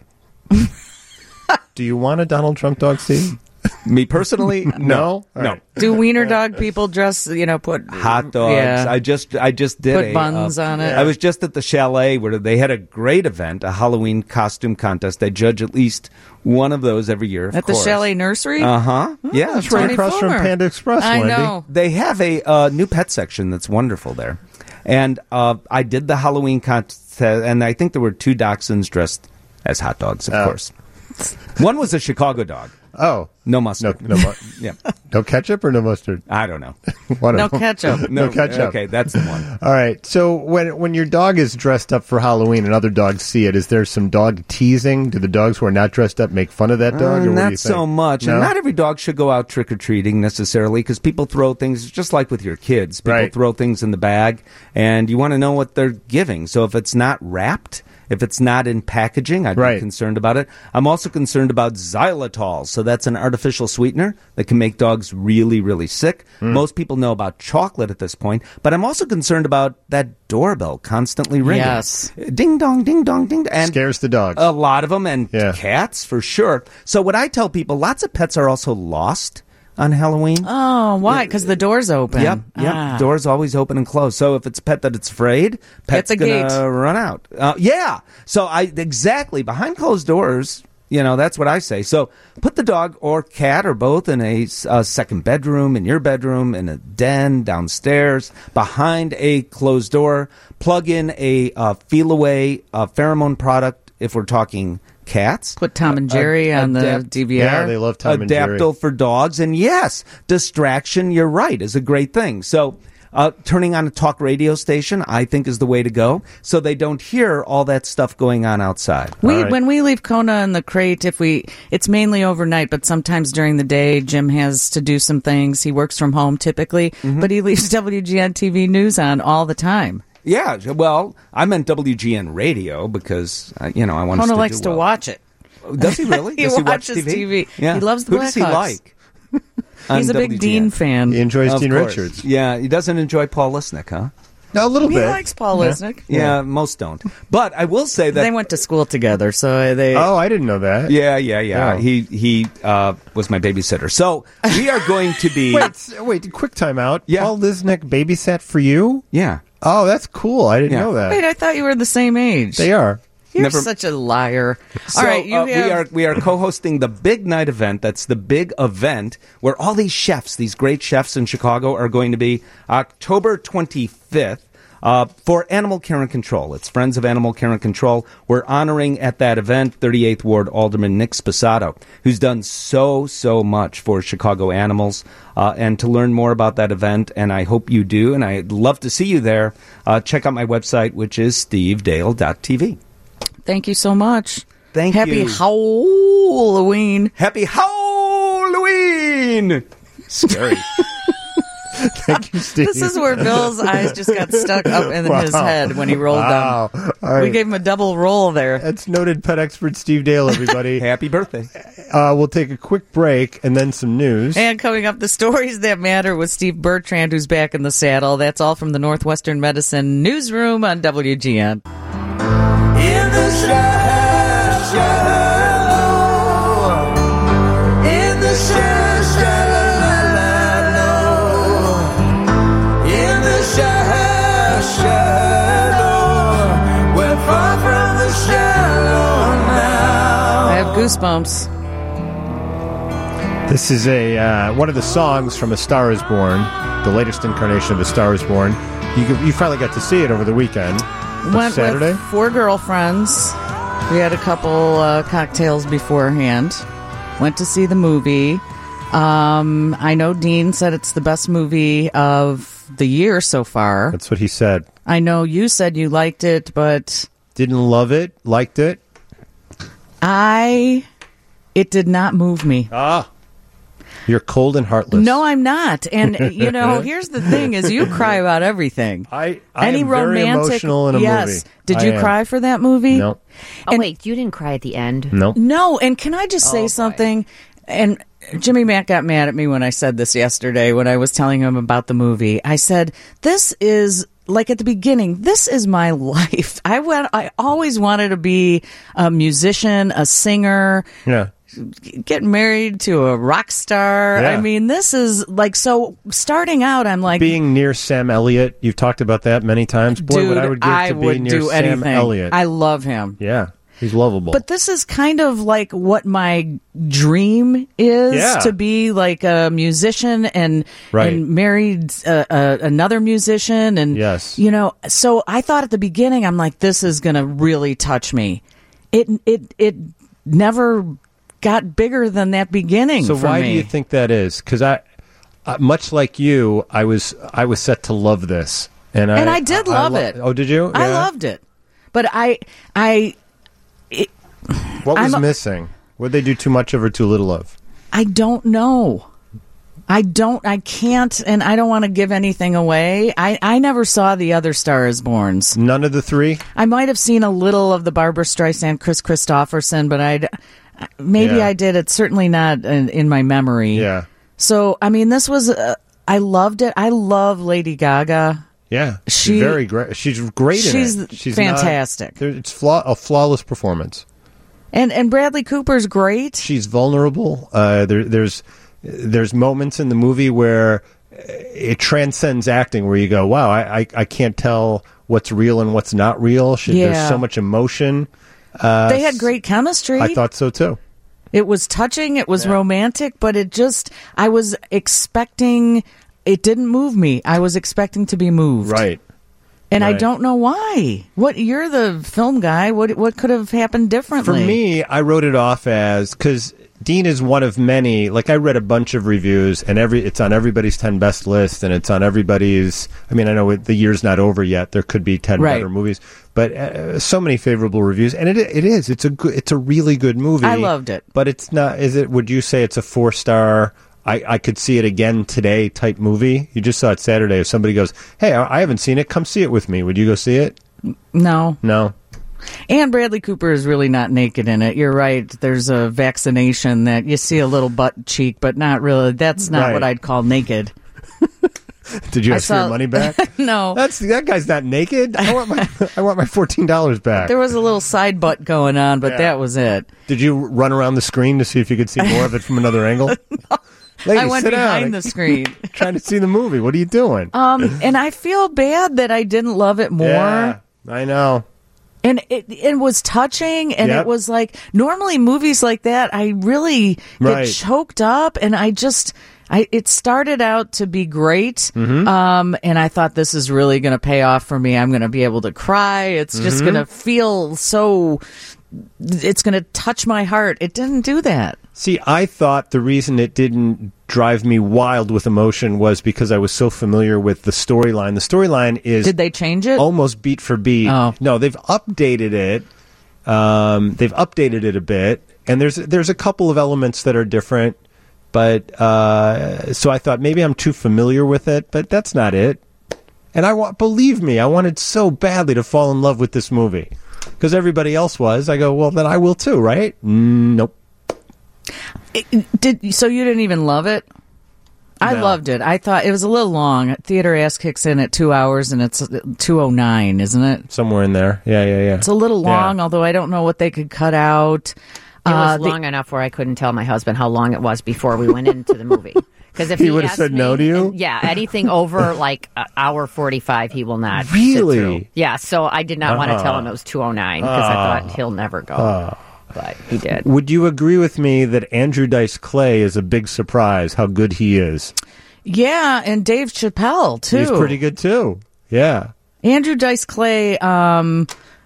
Do you want a Donald Trump dog, Steve? Me personally, No? no. All No. right. Do wiener dog people dress, you know, put Hot dogs. Yeah. I just I just did Put a, buns uh, on it. I was just at the chalet where they had a great event, a Halloween costume contest. They judge at least one of those every year. Of At the course. Chalet Nursery? Uh huh. yeah, That's right Tony across from Fulmer. Panda Express, I Wendy. know. They have a uh, new pet section that's wonderful there. And uh, I did the Halloween contest, and I think there were two dachshunds dressed as hot dogs, of Oh. course. One was a Chicago dog. Oh. No No, mustard. no, mu- Yeah. no ketchup or no mustard? I don't know. One No of them. ketchup. No ketchup. Okay, that's the one. All right. So when when your dog is dressed up for Halloween and other dogs see it, is there some dog teasing? Do the dogs who are not dressed up make fun of that dog? Uh, or what do not you so think? much. No? And not every dog should go out trick or treating necessarily because people throw things just like with your kids. People Right. throw things in the bag, and you want to know what they're giving. So if it's not wrapped, if it's not in packaging, I'd Right. be concerned about it. I'm also concerned about xylitol. So that's an artificial sweetener that can make dogs really, really sick. Hmm. Most people know about chocolate at this point, but I'm also concerned about that doorbell constantly ringing. Yes. Ding dong, ding dong, ding. And Scares the dogs. a lot of them, and Yeah. cats for sure. So what I tell people, lots of pets are also lost on Halloween. Oh, why? Because the door's open. Yep, yep. Ah. Doors always open and closed. So if it's a pet that it's afraid, pet's It's a gonna gate. run out. Uh, yeah. So I exactly behind closed doors. You know, that's what I say. So put the dog or cat or both in a, s- a second bedroom, in your bedroom, in a den downstairs, behind a closed door. Plug in a uh, feel away uh, pheromone product if we're talking cats. Put Tom and Jerry Uh, on the adapt- D V R. Yeah, they love Tom and Jerry. Adaptil for dogs, and yes, distraction. You're right, is a great thing. So, uh, turning on a talk radio station, I think, is the way to go, so they don't hear all that stuff going on outside. We All right. when we leave Kona in the crate, if we it's mainly overnight, but sometimes during the day, Jim has to do some things. He works from home typically, Mm-hmm. but he leaves W G N T V news on all the time. Yeah, well, I meant W G N radio because uh, you know I want us Kona to likes do to well. watch it. Does he really? He Does he watch watches T V? T V. Yeah. He loves the Who does he Blackhawks. like? on He's a big W G N? Dean fan. He enjoys Of Dean course. Richards. Yeah, he doesn't enjoy Paul Lisnick, huh? No, a little He bit. likes Paul Lisnick. Yeah, most don't. But I will say that They went to school together, so they. Oh, I didn't know that. Yeah, yeah, yeah. Oh. He he uh, was my babysitter. So we are going to be. Wait, s- wait, quick time out. Yeah. Paul Lisnick babysat for you? Yeah. Oh, that's cool. I didn't Yeah. know that. Wait, I thought you were the same age. They are. You're Never- such a liar. So all right, you uh, have, we are we are co-hosting the Big Night event. That's the big event where all these chefs, these great chefs in Chicago, are going to be October twenty-fifth. Uh, for Animal Care and Control. It's Friends of Animal Care and Control. We're honoring at that event thirty-eighth Ward Alderman Nick Sposato, who's done so, so much for Chicago animals. Uh, and to learn more about that event, and I hope you do, and I'd love to see you there, uh, check out my website, which is steve dale dot t v. Thank you so much. Thank Happy you. Halloween. Happy Halloween! Scary. Thank you, Steve. This is where Bill's eyes just got stuck up in his Wow. head when he rolled Wow. them. All right. We gave him a double roll there. That's noted pet expert Steve Dale, everybody. Happy birthday. uh, we'll take a quick break and then some news. And coming up, the stories that matter with Steve Bertrand, who's back in the saddle. That's all from the Northwestern Medicine Newsroom on W G N. In the shadow, in the shadow, in the shadow, we're far from the shadow now. I have goosebumps. This is a uh, one of the songs from A Star Is Born, the latest incarnation of A Star Is Born. You could- you finally got to see it over the weekend. Went Saturday? with four girlfriends. We had a couple uh, cocktails beforehand. Went to see the movie. Um, I know Dean said it's the best movie of the year so far. That's what he said. I know you said you liked it, but Didn't love it, liked it. I... It did not move me. Ah. You're cold and heartless. No, I'm not. And you know, here's the thing: is you cry about everything. I, I Any am very romantic, emotional in a yes. movie. Did I you am. cry for that movie? No. Oh, And- wait, you didn't cry at the end? No. No, and can I just say Oh, boy. something? And Jimmy Mack got mad at me when I said this yesterday when I was telling him about the movie. I said, this is, like at the beginning, this is my life. I went, I always wanted to be a musician, a singer, Yeah. get married to a rock star. Yeah. I mean, this is like, so starting out, I'm like, Being near Sam Elliott, you've talked about that many times. Boy, dude, what I would give I to be would near do Sam anything. Elliott. I love him. Yeah, he's lovable. But this is kind of like what my dream is Yeah. to be like a musician and Right. and married uh, uh, another musician and Yes. you know. So I thought at the beginning, I'm like, this is gonna really touch me. It it it never got bigger than that beginning. So for why me. do you think that is? Because I, uh, much like you, I was I was set to love this, and I And I did love lo- it. Oh, did you? I Yeah? loved it, but I I What was I'm a- missing? Would they do too much of or too little of? I don't know. I don't, I can't, and I don't want to give anything away. I, I never saw the other Star is Borns. None of the three. I might have seen a little of the Barbara Streisand, Chris Christopherson, but I maybe Yeah. I did. It's certainly not in, in my memory. Yeah, So, I mean, this was, uh, I loved it. I love Lady Gaga. yeah. She- she's very great. She's great in She's it. She's fantastic. Not, there- it's flaw, a flawless performance. And, and Bradley Cooper's great. She's vulnerable. Uh, there, there's there's moments in the movie where it transcends acting, where you go, "Wow, I, I, I can't tell what's real and what's not real." She, Yeah. There's so much emotion. Uh, They had great chemistry. I thought so too. It was touching, it was romantic, but it just, I was expecting, it didn't move me. I was expecting to be moved. Right. And I right. don't know why. What, you're the film guy. What what could have happened For differently? me, I wrote it off as, because Dean is one of many. Like, I read a bunch of reviews, and every it's on everybody's ten best list, and it's on everybody's. I mean, I know it, the year's not over yet. There could be ten Right. better movies, but uh, so many favorable reviews, and it it is. It's a good, it's a really good movie. I loved it. but it's not. Is it? Would you say it's a four star? I, I could see it again today type movie. You just saw it Saturday. If somebody goes, "Hey, I, I haven't seen it. Come see it with me." Would you go see it? No. No. And Bradley Cooper is really not naked in it. You're right. There's a vaccination that you see a little butt cheek, but not really. That's not Right. what I'd call naked. Did you I ask for your saw- money back? No. That's that guy's not naked. I want my I want my fourteen dollars back. There was a little side butt going on, but Yeah. that was it. Did you run around the screen to see if you could see more of it from another angle? Lady, I went sit behind down. the screen. Trying to see the movie. What are you doing? Um, and I feel bad that I didn't love it more. Yeah, I know. And it it was touching, and Yep. it was like normally movies like that, I really get Right. choked up, and I just. I, it started out to be great, Mm-hmm. um, and I thought this is really going to pay off for me. I'm going to be able to cry. It's just Mm-hmm. going to feel so. It's going to touch my heart. It didn't do that. See, I thought the reason it didn't drive me wild with emotion was because I was so familiar with the storyline. The storyline is Did they change it? almost beat for beat. Oh. No, they've updated it. Um, they've updated it a bit, and there's there's a couple of elements that are different. But uh, so I thought maybe I'm too familiar with it, but that's not it. And I want, believe me, I wanted so badly to fall in love with this movie because everybody else was. I go, well, then I will too, right? Mm, nope. It- did so you didn't even love it? I No. loved it. I thought it was a little long. Theater ass kicks in at two hours, and it's two oh nine, isn't it? Somewhere in there. Yeah, yeah, yeah. It's a little long, although I don't know what they could cut out. It was Uh, the- long enough where I couldn't tell my husband how long it was before we went into the movie. Because if He he, would've asked said me- no to you? and- yeah, anything over like an hour forty-five, he will not. sit Really? through. Yeah, so I did not want to tell him it was two oh nine because I thought he'll never go. But he did. Would you agree with me that Andrew Dice Clay is a big surprise? How good he is. yeah, and Dave Chappelle too. He's pretty good too. Yeah. Andrew Dice Clay. Um,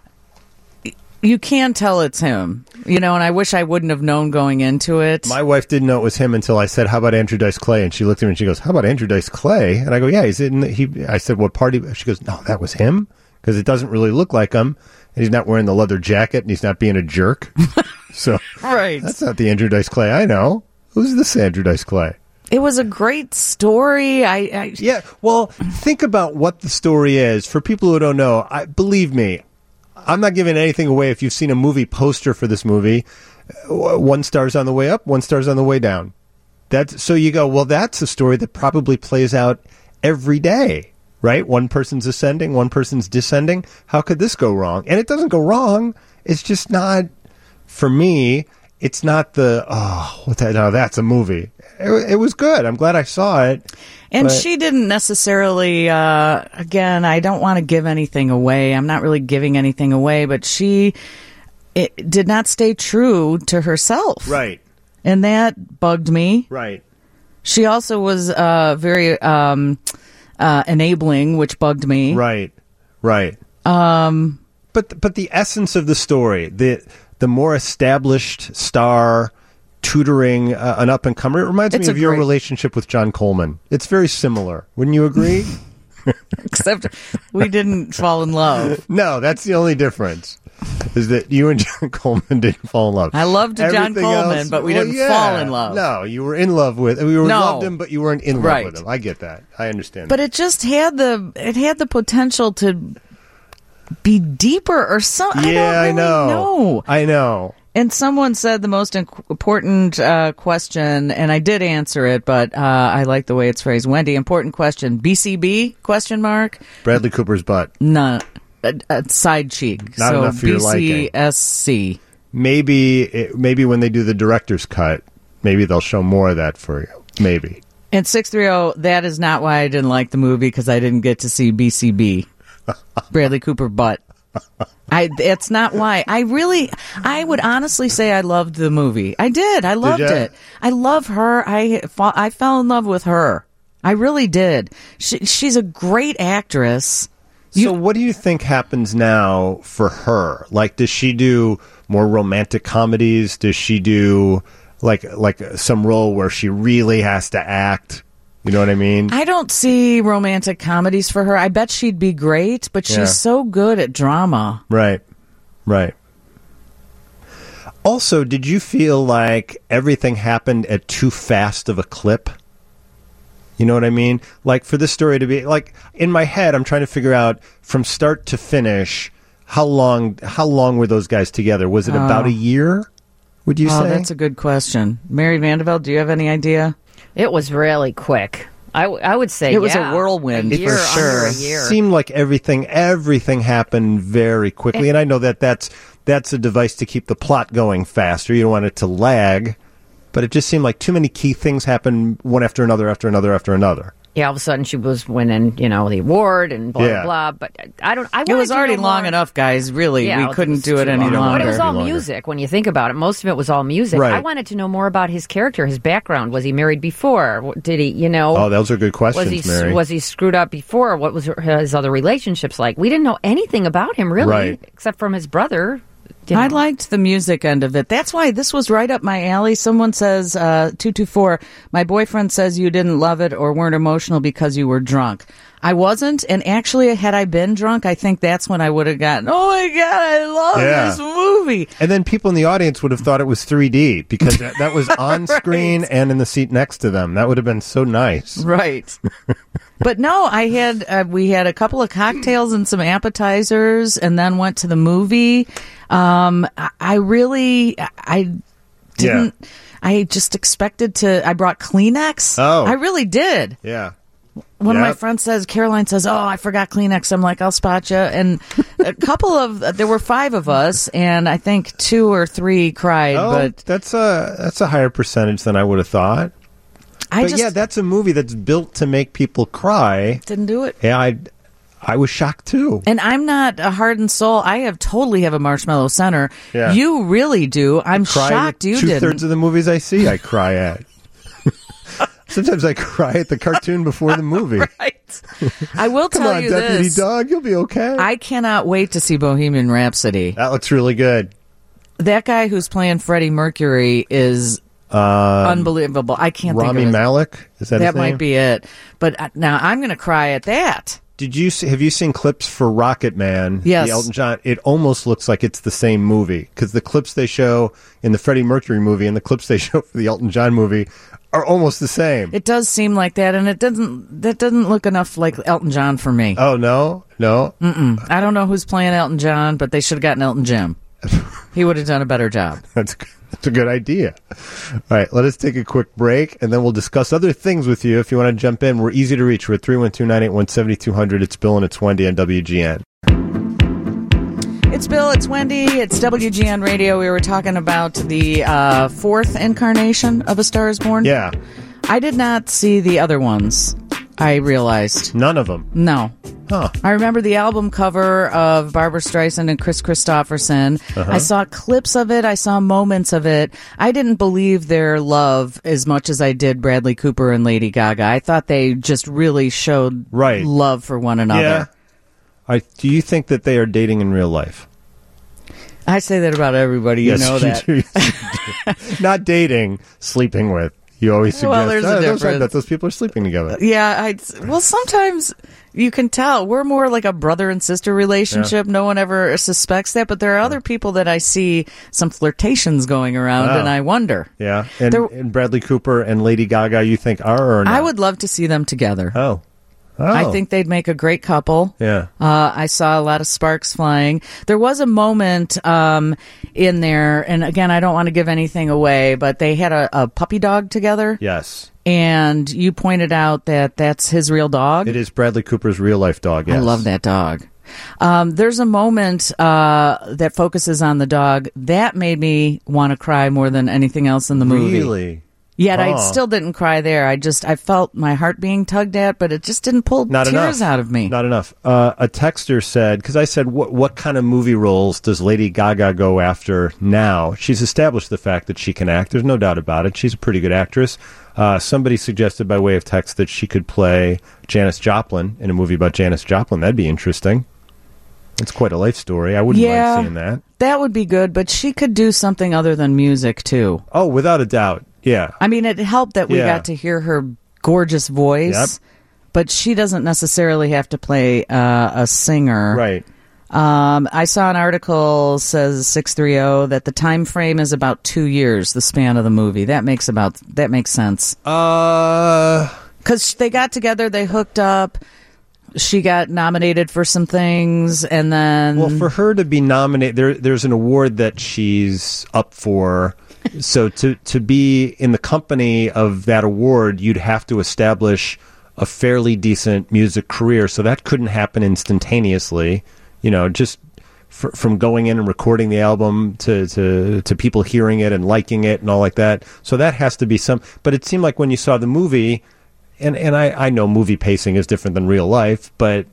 you can tell it's him, you know. And I wish I wouldn't have known going into it. My wife didn't know it was him until I said, "How about Andrew Dice Clay?" And she looked at me and she goes, "How about Andrew Dice Clay?" And I go, "Yeah, he's in." The, he, I said, "What party?" She goes, "No, that was him because it doesn't really look like him, and he's not wearing the leather jacket, and he's not being a jerk." So right. that's not the Andrew Dice Clay I know. Who's this Andrew Dice Clay? It was a great story. I, I Yeah, well, think about what the story is. For people who don't know, I believe me, I'm not giving anything away. If you've seen a movie poster for this movie, uh, one star's on the way up, one star's on the way down. That's so you go, well, that's a story that probably plays out every day, right? One person's ascending, one person's descending. How could this go wrong? And it doesn't go wrong. It's just not, for me, it's not the, oh, what that, no, that's a movie. It, it was good. I'm glad I saw it. And but- she didn't necessarily, uh, again, I don't want to give anything away. I'm not really giving anything away, but she it, did not stay true to herself. Right, And that bugged me. right. She also was uh, very um, uh, enabling, which bugged me. Right, right. Um, but but the essence of the story, the the more established star tutoring uh, an up and comer, it reminds It's me a of your great- relationship with John Coleman. It's very similar. Wouldn't you agree? Except we didn't fall in love. No, that's the only difference. Is that you and John Coleman didn't fall in love? I loved John Everything Coleman, else- but we well, didn't yeah. fall in love. No, you were in love with. We were No. loved him, but you weren't in love Right. with him. I get that. I understand. But it just had the it had the potential to be deeper or something. yeah, I don't really I know. know. I know. And someone said the most inc- important uh, question, and I did answer it, but uh, I like the way it's phrased. Wendy, important question. B C B? Question mark? Bradley Cooper's butt. No, a, a side cheek. Not so enough for your liking. B C S C. Maybe it, maybe when they do the director's cut, maybe they'll show more of that for you. Maybe. And six three zero, that is not why I didn't like the movie, because I didn't get to see B C B. Bradley Cooper butt. I, it's not why. I really, I would honestly say I loved the movie. I did. I loved ya? it. I love her. I, fa- I fell in love with her. I really did. She, she's a great actress. So what do you think happens now for her? Like, does she do more romantic comedies? Does she do like like some role where she really has to act? You know what I mean? I don't see romantic comedies for her. I bet she'd be great, but she's Yeah. so good at drama. Right. Right. Also, did you feel like everything happened at too fast of a clip? You know what I mean? Like, for this story to be like, in my head, I'm trying to figure out from start to finish how long how long were those guys together? Was it about a year? Would you Oh, say? that's a good question. Mary Vandeveld, do you have any idea? It was really quick. I, w- I would say It was a yeah, whirlwind, a for year, sure. under a year. Seemed like everything everything happened very quickly, and I know that that's that's a device to keep the plot going faster. You don't want it to lag, but it just seemed like too many key things happened one after another after another after another. Yeah, all of a sudden she was winning, you know, the award and blah Yeah. blah blah. But I don't. I It wanted was to already know long more. enough, guys. Really, Yeah, we it couldn't was do it too any long. But longer. it was all Longer. music when you think about it. Most of it was all music. Right. I wanted to know more about his character, his background. Was he married before? What- Did he, you know? Oh, those are good questions, was he Mary. was he screwed up before? What was his other relationships like? We didn't know anything about him really, Right. except from his brother. you I know. liked the music end of it. That's why this was right up my alley. Someone says, uh, two two four, my boyfriend says you didn't love it or weren't emotional because you were drunk. I wasn't, and actually, had I been drunk, I think that's when I would have gotten, oh my God, I love Yeah. this movie. And then people in the audience would have thought it was three D because that, that was on screen and in the seat next to them. That would have been so nice. Right. But no, I had, uh, we had a couple of cocktails and some appetizers and then went to the movie. Um, I, I really, I didn't, I just expected to, I brought Kleenex. Oh. I really did. Yeah. One of my Yep. friends says, Caroline says, oh, I forgot Kleenex. I'm like, I'll spot you. And a couple of, there were five of us, and I think two or three cried, Oh, but that's a that's a higher percentage than I would have thought. I but just yeah, that's a movie that's built to make people cry. didn't do it. Yeah, I I was shocked too. And I'm not a hardened soul. I have totally have a marshmallow center. Yeah. You really do. I'm Cry shocked at you two didn't. thirds of the movies I see, I cry at. Sometimes I cry at the cartoon before the movie. Right. I will Come tell on, you Deputy this. Dog, you'll be okay. I cannot wait to see Bohemian Rhapsody. that looks really good. That guy who's playing Freddie Mercury is unbelievable. I can't think Rami of his Malek, is that his That might name? be it. But uh, now I'm going to cry at that. Did you see, have you seen clips for Rocket Man? Yes. The Elton John. It almost looks like it's the same movie because the clips they show in the Freddie Mercury movie and the clips they show for the Elton John movie are almost the same. It does seem like that, and it doesn't. That doesn't look enough like Elton John for me. Oh no, no. Mm-mm. I don't know who's playing Elton John, but they should have gotten Elton Jim. He would have done a better job. That's that's a good idea. All right, let us take a quick break, and then we'll discuss other things with you. If you want to jump in, we're easy to reach. We're at three one two, nine eight one, seven two zero zero. It's Bill and it's Wendy on W G N. It's Bill, it's Wendy, it's W G N Radio. We were talking about the uh, fourth incarnation of A Star is Born. Yeah. I did not see the other ones, I realized. None of them. No. Huh. I remember the album cover of Barbra Streisand and Chris Christopherson. Uh-huh. I saw clips of it. I saw moments of it. I didn't believe their love as much as I did Bradley Cooper and Lady Gaga. I thought they just really showed Right. love for one another. Yeah. I, do you think that they are dating in real life? I say that about everybody. You Yes, know that. do. You do. Not dating, sleeping with. You always suggest, Well, there's a "Oh, those, I difference." bet those people are sleeping together. Yeah, I well sometimes you can tell we're more like a brother and sister relationship. No one ever suspects that, but there are other people that I see some flirtations going around, Wow. and I wonder. Yeah. And, There- and Bradley Cooper and Lady Gaga, you think are or not? I would love to see them together. Oh. Oh. I think they'd make a great couple. Yeah. Uh, I saw a lot of sparks flying. There was a moment um, in there, and again, I don't want to give anything away, but they had a, a puppy dog together, Yes. and you pointed out that that's his real dog. It is Bradley Cooper's real life dog. Yes. I love that dog. Um, there's a moment uh, that focuses on the dog that made me want to cry more than anything else in the movie. Really? Yet I Oh. still didn't cry there. I just I felt my heart being tugged at, but it just didn't pull Not tears enough. out of me. Not enough. Uh, a texter said, because I said, what, what kind of movie roles does Lady Gaga go after now? She's established the fact that she can act. There's no doubt about it. She's a pretty good actress. Uh, somebody suggested by way of text that she could play Janis Joplin in a movie about Janis Joplin. That'd be interesting. It's quite a life story. I wouldn't Yeah. mind seeing that. That would be good, but she could do something other than music too. Oh, without a doubt. Yeah. I mean, it helped that we Yeah. got to hear her gorgeous voice, Yep. but she doesn't necessarily have to play uh, a singer. Right. Um, I saw an article says six thirty that the time frame is about two years, the span of the movie. That makes about that makes sense Uh, because they got together, they hooked up. She got nominated for some things, and then well, for her to be nominated, there, there's an award that she's up for. So to to be in the company of that award, you'd have to establish a fairly decent music career. So that couldn't happen instantaneously. You know, just f- from going in and recording the album to, to to people hearing it and liking it and all like that. So that has to be some. But it seemed like when you saw the movie, and and I, I know movie pacing is different than real life, but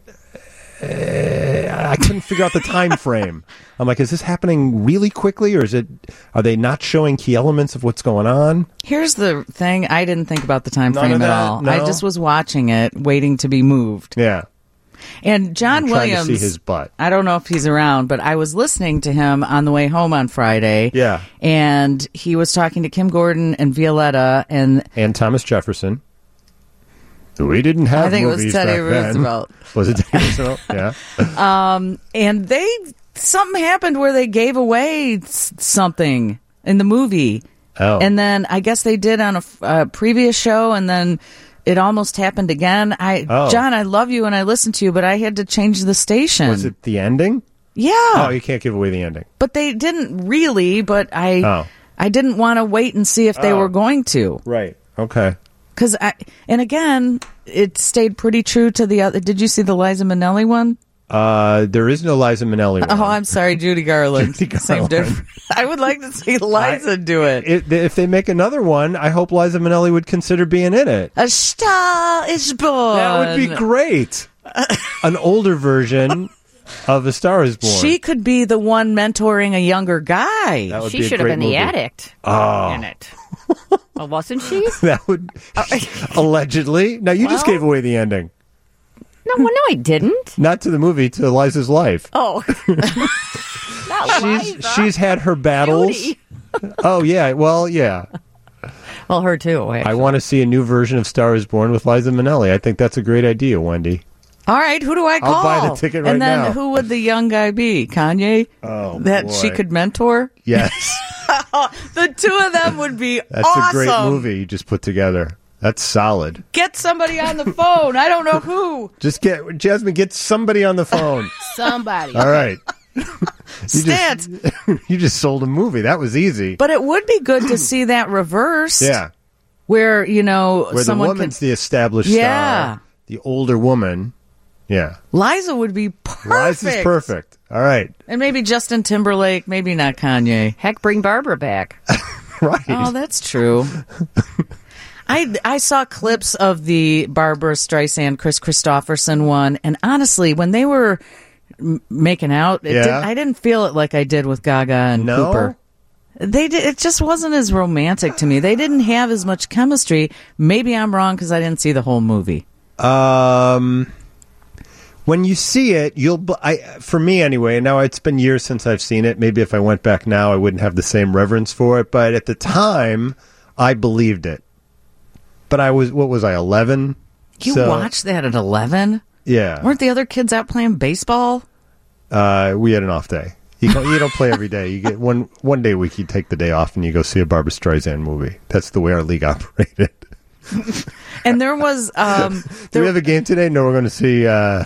I couldn't figure out the time frame. I'm like, is this happening really quickly, or is it? Are they not showing key elements of what's going on? here's the thing: I didn't think about the time None frame of at that? all. No? I just was watching it, waiting to be moved. Yeah, And John I'm trying Williams, to see his butt. I don't know if he's around, but I was listening to him on the way home on Friday. Yeah. And he was talking to Kim Gordon and Violetta, and And Thomas Jefferson. We didn't have I think it was movies Teddy back then. Roosevelt. Was it Teddy Roosevelt? Yeah. and they something happened where they gave away s- something in the movie. Oh. And then I guess they did on a, f- a previous show, and then it almost happened again. I Oh. John, I love you and I listen to you, but I had to change the station. Was it the ending? Yeah. Oh, you can't give away the ending. But they didn't really, but I Oh. I didn't want to wait and see if they Oh. were going to. Right. Okay. Cuz I and again, it stayed pretty true to the other. Did you see the Liza Minnelli one? Uh, there is no Liza Minnelli. Oh, one. I'm sorry, Judy Garland. Judy Same Garland. difference. I would like to see Liza do it. It, if they make another one, I hope Liza Minnelli would consider being in it. A star is born. That would be great. An older version of A Star Is Born. She could be the one mentoring a younger guy. That would She be a should have great been movie. the addict Oh, in it. Well, wasn't she? that would allegedly. Now you just Well- gave away the ending, No, well, no, I didn't. not to the movie, to Liza's life. Oh, not She's Liza. she's had her battles. Judy. Oh yeah, well yeah. Well, her too. I want to see a new version of Star Is Born with Liza Minnelli. I think that's a great idea, Wendy. All right, who do I call? I'll buy the ticket right And then now. who would the young guy be? Kanye? Oh, that boy. she could mentor? Yes. The two of them would be That's awesome. a great movie you just put together. That's solid. Get somebody on the phone. I don't know who. Just get, Jasmine, get somebody on the phone. Somebody. All right. You Stats. just, you just sold a movie. That was easy. But it would be good to see that reversed. Yeah. Where, you know, Where the someone woman's could, the established Yeah. star. The older woman. Yeah. Liza would be perfect. Liza's perfect. All right. And maybe Justin Timberlake, maybe not Kanye. Heck, bring Barbara back. Right. Oh, that's true. I, I saw clips of the Barbara Streisand, Chris Christopherson one, and honestly, when they were m- making out, it Yeah. did, I didn't feel it like I did with Gaga and No? Cooper. They did, it just wasn't as romantic to me. They didn't have as much chemistry. Maybe I'm wrong because I didn't see the whole movie. Um, when you see it, you'll. b- I for me anyway. Now it's been years since I've seen it. Maybe if I went back now, I wouldn't have the same reverence for it. But at the time, I believed it. But I was what was I eleven? You So, watched that at eleven? Yeah. Weren't the other kids out playing baseball? Uh, we had an off day. You don't, you don't play every day. You get one one day a week. You take the day off and you go see a Barbra Streisand movie. That's the way our league operated. And there was um, Do there, we have a game today? No, we're going to see. Uh,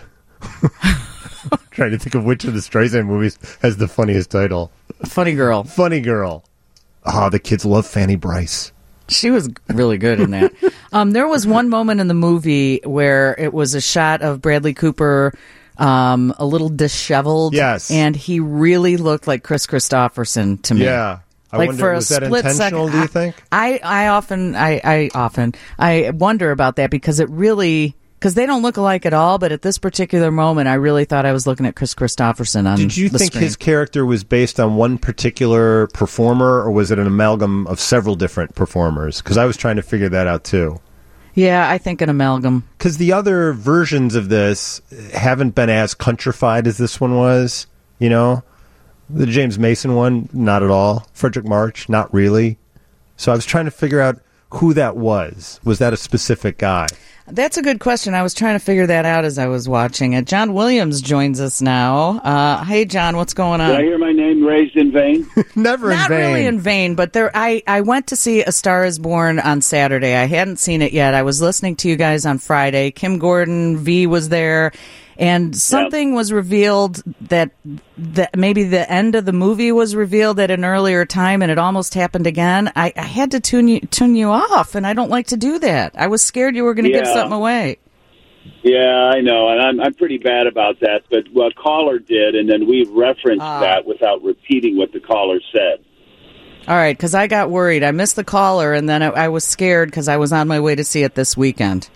trying to think of which of the Streisand movies has the funniest title. Funny Girl. Funny Girl. Oh, the kids love Fanny Bryce. She was really good in that. Um, there was one moment in the movie where it was a shot of Bradley Cooper, um, a little disheveled. Yes. And he really looked like Chris Christopherson to me. Yeah. I like wonder, for a was that split intentional, second, do you think? I, I often, I, I often, I wonder about that because it really, because they don't look alike at all. But at this particular moment, I really thought I was looking at Chris Christopherson on Did you the think screen. his character was based on one particular performer, or was it an amalgam of several different performers? Because I was trying to figure that out, too. Yeah, I think an amalgam. Because the other versions of this haven't been as countrified as this one was, you know? The James Mason one, not at all. Frederick March, not really. So I was trying to figure out who that was. Was that a specific guy? That's a good question. I was trying to figure that out as I was watching it. John Williams joins us now. Uh, hey, John, what's going on? Did I hear my name raised in vain? Never in Not vain. really in vain, but there. I, I went to see A Star Is Born on Saturday. I hadn't seen it yet. I was listening to you guys on Friday. Kim Gordon, V was there, and something was revealed that that maybe the end of the movie was revealed at an earlier time, and it almost happened again. I, I had to tune you tune you off, and I don't like to do that. I was scared you were going to give Yeah. something away. Yeah, I know, and I'm I'm pretty bad about that. But well, caller did, and then we referenced Ah. that without repeating what the caller said. All right, because I got worried. I missed the caller, and then I, I was scared because I was on my way to see it this weekend.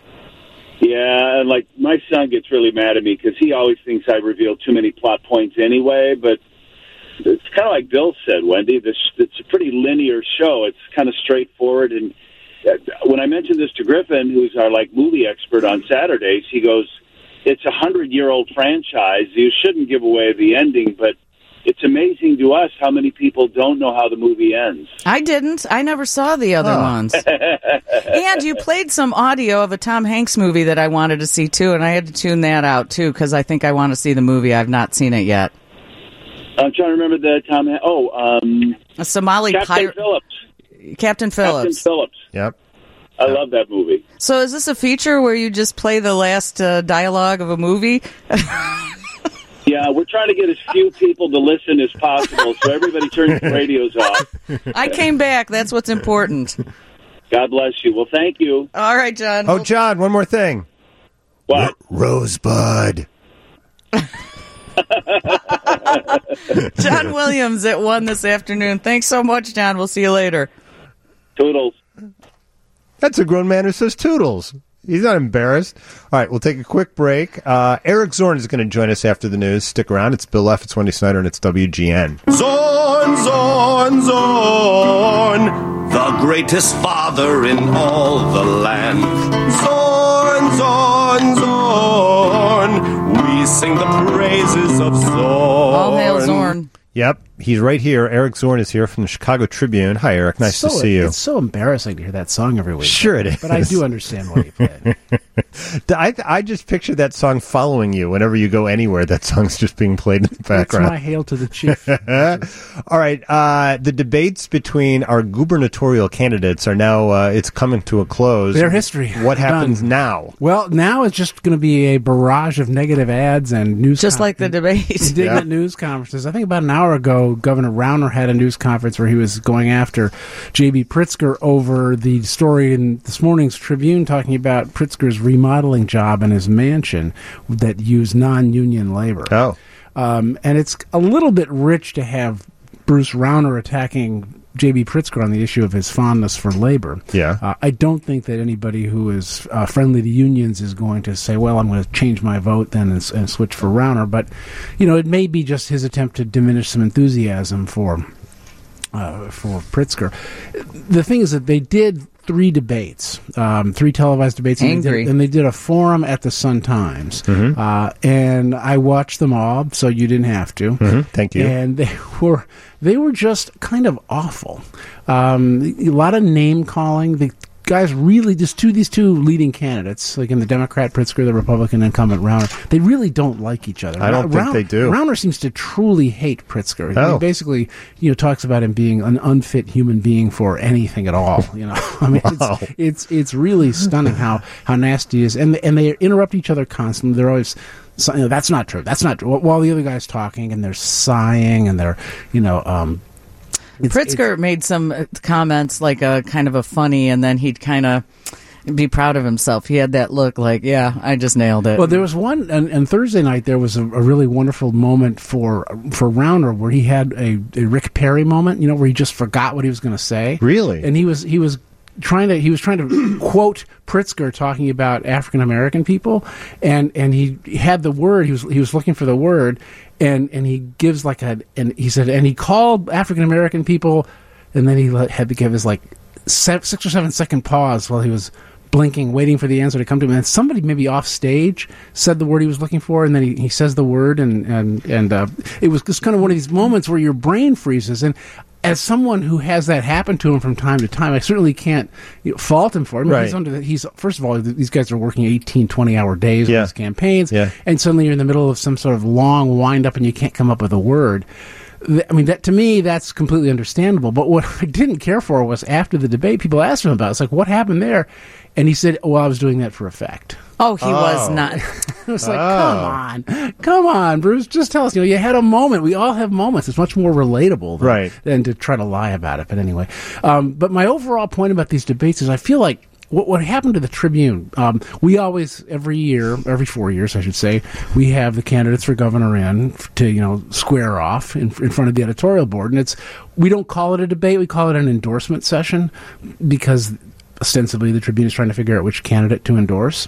Yeah, and like my son gets really mad at me because he always thinks I reveal too many plot points anyway. But it's kind of like Bill said, Wendy. This it's a pretty linear show. It's kind of straightforward. And uh, when I mentioned this to Griffin, who's our like movie expert on Saturdays, he goes, "It's a hundred year old franchise. You shouldn't give away the ending, but." It's amazing to us how many people don't know how the movie ends. I didn't. I never saw the other Oh. ones. And you played some audio of a Tom Hanks movie that I wanted to see, too, and I had to tune that out, too, because I think I want to see the movie. I've not seen it yet. I'm trying to remember the Tom. Han- oh, um, A Somali Captain pirate. Phillips. Captain Captain Phillips. Phillips. Yep. I love that movie. So is this a feature where you just play the last uh, dialogue of a movie? Yeah, we're trying to get as few people to listen as possible, so everybody turns the radios off. I came back. That's what's important. God bless you. Well, thank you. All right, John. Oh, John, one more thing. What? Rosebud. John Williams at one this afternoon. Thanks so much, John. We'll see you later. Toodles. That's a grown man who says toodles. He's not embarrassed. All right, we'll take a quick break. Uh, Eric Zorn is going to join us after the news. Stick around. It's Bill F. It's Wendy Snyder, and it's W G N. Zorn, Zorn, Zorn, the greatest father in all the land. Zorn, Zorn, Zorn, we sing the praises of Zorn. All hail Zorn. Yep. he's right here. Eric Zorn is here from the Chicago Tribune. Hi, Eric. Nice so, to see you. It's so embarrassing to hear that song every week. Sure it is. But I do understand why you play it. I, I just picture that song following you whenever you go anywhere. That song's just being played in the background. That's my hail to the chief. All right. Uh, the debates between our gubernatorial candidates are now, uh, it's coming to a close. Their history. What happens Done. now? Well, now it's just going to be a barrage of negative ads and news. Just like the debate. Indignant Yeah. news conferences. I think about an hour ago, Governor Rauner had a news conference where he was going after J B. Pritzker over the story in this morning's Tribune talking about Pritzker's remodeling job in his mansion that used non-union labor. Oh. Um, and it's a little bit rich to have Bruce Rauner attacking J B. Pritzker on the issue of his fondness for labor. Yeah. Uh, I don't think that anybody who is uh, friendly to unions is going to say, well, I'm going to change my vote then and, and switch for Rauner. But, you know, it may be just his attempt to diminish some enthusiasm for uh, for Pritzker. The thing is that they did three debates, um, three televised debates, and they, Angry. did, and they did a forum at the Sun-Times. Mm-hmm. Uh, and I watched them all, so you didn't have to. Mhm. Thank you. And they were they were just kind of awful. Um, a lot of name calling. The guys really just two these two leading candidates, like in the Democrat Pritzker, the Republican incumbent Rauner. They really don't like each other. I don't think they do. Rauner seems to truly hate Pritzker. Oh. He basically, you know, talks about him being an unfit human being for anything at all. You know, I mean, Wow. it's, it's it's really stunning how how nasty he is, and and they interrupt each other constantly. They're always. So, you know, that's not true. That's not true. While the other guy's talking and they're sighing and they're, you know, um, it's- Pritzker made some uh, comments like a kind of a funny, and then he'd kind of be proud of himself. He had that look like, yeah, I just nailed it. Well, there was one, and, and Thursday night there was a, a really wonderful moment for for Rauner where he had a, a Rick Perry moment, you know, where he just forgot what he was going to say. Really? And he was he was trying to he was trying to quote Pritzker talking about African American people, and and he had the word he was he was looking for the word, and and he gives like a and he said and he called African American people, and then he let, had to give his like se- six or seven second pause while he was blinking, waiting for the answer to come to him. And somebody maybe off stage said the word he was looking for, and then he, he says the word, and and and uh, it was just kind of one of these moments where your brain freezes. And as someone who has that happen to him from time to time, I certainly can't you know, fault him for it. I mean, Right. he's under the, he's first of all, these guys are working eighteen, twenty hour days Yeah. on these campaigns, Yeah. and suddenly you're in the middle of some sort of long wind up and you can't come up with a word. Th- I mean, that to me, that's completely understandable. But what I didn't care for was after the debate, people asked him about it. It's like, what happened there? And he said, well, I was doing that for effect. oh, he was Oh. not. It was like, come on, come on, Bruce, just tell us. You know, you had a moment. We all have moments. It's much more relatable than, Right. than to try to lie about it. But anyway, um, but my overall point about these debates is I feel like what, what happened to the Tribune, um, we always, every year, every four years, I should say, we have the candidates for governor in to, you know, square off in, in front of the editorial board. And it's, we don't call it a debate, we call it an endorsement session because ostensibly the Tribune is trying to figure out which candidate to endorse.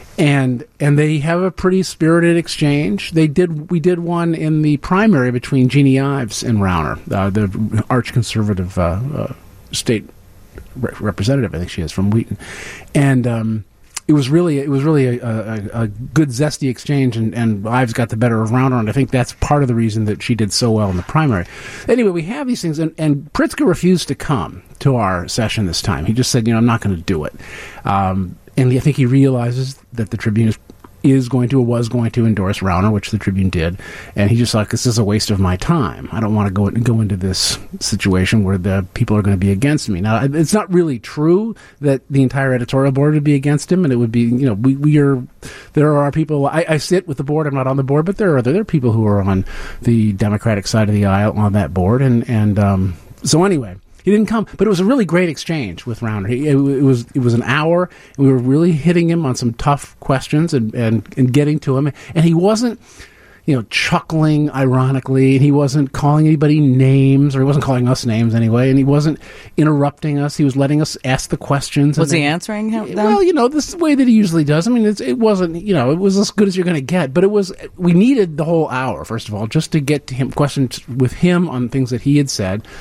And and they have a pretty spirited exchange. They did we did one in the primary between Jeannie Ives and Rauner, uh, the arch conservative uh, uh, state re- representative. I think she is from Wheaton, and um, it was really it was really a, a, a good zesty exchange. And, and Ives got the better of Rauner, and I think that's part of the reason that she did so well in the primary. Anyway, we have these things, and, and Pritzker refused to come to our session this time. He just said, you know, I'm not going to do it. Um, And I think he realizes that the Tribune is, is going to or was going to endorse Rauner, which the Tribune did. And he just like, this is a waste of my time. I don't want to go go into this situation where the people are going to be against me. Now, it's not really true that the entire editorial board would be against him, and it would be, you know, we, we are, there are people, I, I sit with the board, I'm not on the board, but there are other there are people who are on the Democratic side of the aisle on that board. And, and um, so anyway, he didn't come, but it was a really great exchange with Rauner. He, it, it was it was an hour, and we were really hitting him on some tough questions and, and, and getting to him. And he wasn't, you know, chuckling ironically, and he wasn't calling anybody names, or he wasn't calling us names anyway, and he wasn't interrupting us. He was letting us ask the questions. Was and he then- answering him? Well, you know, this is the way that he usually does. I mean, it's, it wasn't, you know, it was as good as you're going to get, but it was, we needed the whole hour, first of all, just to get to him, questions with him on things that he had said.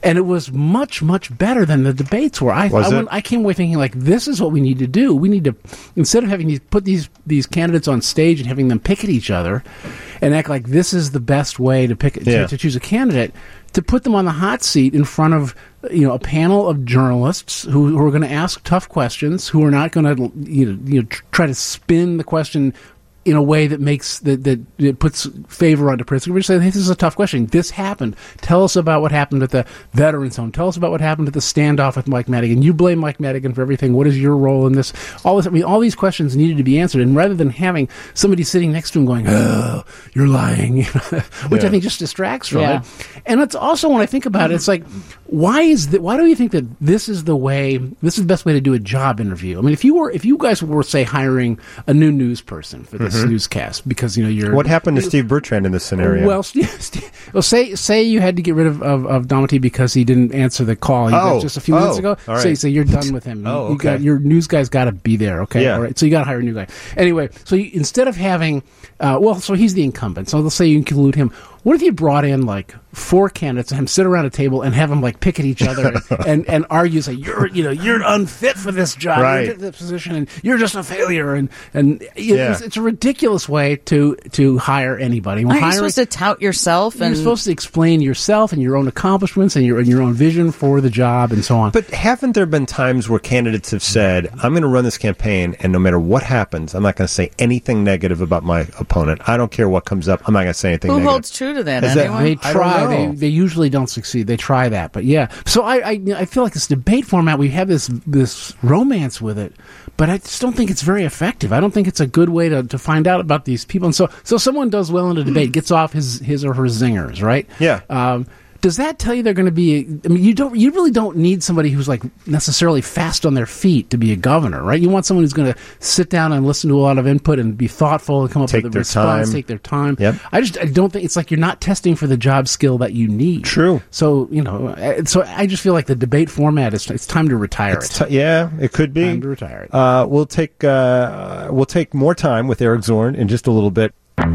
And it was much, much better than the debates were. I, Was I, it? went, I came away thinking, like, this is what we need to do. We need to, instead of having these, put these, these candidates on stage and having them pick at each other and act like this is the best way to pick Yeah. to, to choose a candidate, to put them on the hot seat in front of, you know, a panel of journalists who, who are going to ask tough questions, who are not going to, you know, you know, tr- try to spin the question in a way that makes that that it puts favor onto Pritzker. We're just saying, hey, this is a tough question. This happened. Tell us about what happened at the Veterans Home. Tell us about what happened at the standoff with Mike Madigan. You blame Mike Madigan for everything. What is your role in this? All this, I mean, all these questions needed to be answered. And rather than having somebody sitting next to him going, "Oh, you're lying," which Yeah. I think just distracts from Yeah. it. And it's also, when I think about it, it's like, why is that? Why do you think that this is the way? This is the best way to do a job interview? I mean, if you were, if you guys were, say, hiring a new news person for this newscast, because you know you're What happened to Steve Bertrand in this scenario? well, Steve, Steve, well, say say you had to get rid of of, of Domity because he didn't answer the call you Oh, got just a few minutes oh, ago. all right. Say say you're done with him. Oh, You okay. got, your news guy's got to be there. Okay, Yeah. all right. So you got to hire a new guy. Anyway, so you, instead of having, uh, well, so he's the incumbent. So let's say you include him. What if you brought in like four candidates and have them sit around a table and have them like pick at each other and, and argue, say you're you know you're unfit for this job, Right. you're in this position, and you're just a failure, and and you know, Yeah. it's, it's a ridiculous way to to hire anybody. When Aren't you hiring- supposed to tout yourself? you're And supposed to explain yourself and your own accomplishments and your and your own vision for the job and so on. But haven't there been times where candidates have said, I'm going to run this campaign, and no matter what happens, I'm not going to say anything negative about my opponent. I don't care what comes up. I'm not going to say anything who negative. holds true to that? Is that- Anyone? They I don't try. They, know. they usually don't succeed. They try that, but yeah. So I, I I feel like this debate format, we have this this romance with it, but I just don't think it's very effective. I don't think it's a good way to, to find out about these people. And so so someone does well in a debate, gets off his his or her zingers, right? Yeah. Um, does that tell you they're going to be? I mean, you don't. You really don't need somebody who's like necessarily fast on their feet to be a governor, right? You want someone who's going to sit down and listen to a lot of input and be thoughtful and come up Take with a their response, time. take their time. Yep. I just I don't think it's like you're not testing for the job skill that you need. True. So you know, uh, so I just feel like the debate format is it's time to retire It's it. t- yeah, it could be. Time to retire it. Uh, we'll take uh, we'll take more time with Eric Zorn in just a little bit.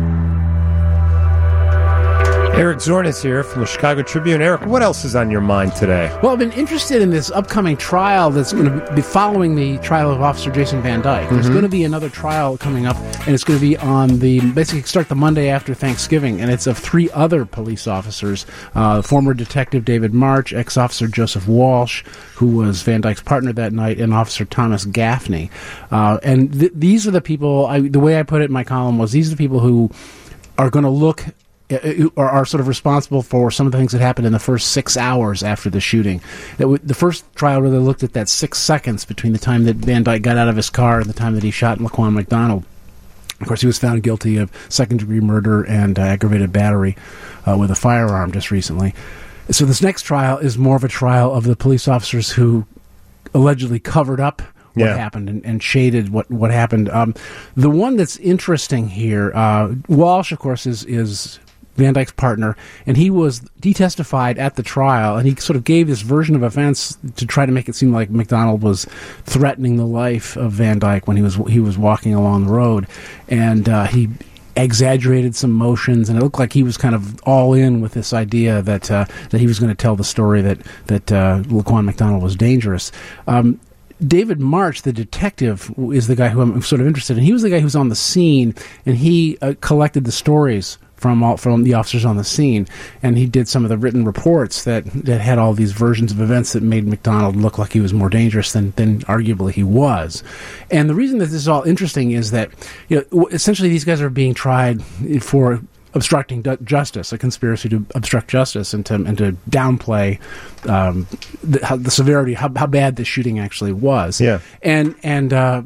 Eric Zorn is here from the Chicago Tribune. Eric, what else is on your mind today? Well, I've been interested in this upcoming trial that's going to be following the trial of Officer Jason Van Dyke. There's going to be another trial coming up, and it's going to be on the basically start the Monday after Thanksgiving, and it's of three other police officers: uh, former Detective David March, ex-officer Joseph Walsh, who was Van Dyke's partner that night, and Officer Thomas Gaffney. Uh, and th- these are the people. I, the way I put it in my column was these are the people who are going to look. Are, are sort of responsible for some of the things that happened in the first six hours after the shooting. That w- the first trial really looked at that six seconds between the time that Van Dyke got out of his car and the time that he shot Laquan McDonald. Of course, he was found guilty of second-degree murder and uh, aggravated battery uh, with a firearm just recently. So this next trial is more of a trial of the police officers who allegedly covered up what Yeah. happened and, and shaded what what happened. Um, the one that's interesting here, uh, Walsh, of course, is is Van Dyke's partner, and he was he testified at the trial, and he sort of gave this version of events to try to make it seem like McDonald was threatening the life of Van Dyke when he was he was walking along the road, and uh, he exaggerated some motions, and it looked like he was kind of all in with this idea that uh, that he was going to tell the story that that uh, Laquan McDonald was dangerous. Um, David March, the detective, is the guy who I'm sort of interested in. He was the guy who was on the scene, and he uh, collected the stories from all, from the officers on the scene, and he did some of the written reports that, that had all these versions of events that made McDonald look like he was more dangerous than, than arguably he was. And the reason that this is all interesting is that, you know, essentially these guys are being tried for obstructing du- justice, a conspiracy to obstruct justice, and to and to downplay um, the, how, the severity, how, how bad the shooting actually was. Yeah. And and uh,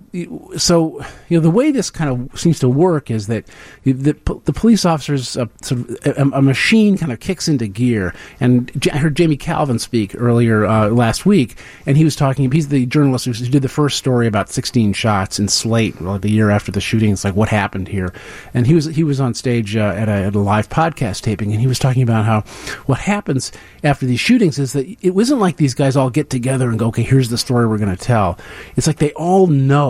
so you know the way this kind of seems to work is that the the police officers uh, sort of a, a machine kind of kicks into gear. And J- I heard Jamie Calvin speak earlier uh, last week, and he was talking. He's the journalist who did the first story about sixteen shots in Slate, like the year after the shooting. It's like what happened here, and he was he was on stage uh, at a at a live podcast taping, and he was talking about how what happens after these shootings is that it wasn't like these guys all get together and go, okay, here's the story we're going to tell. It's like they all know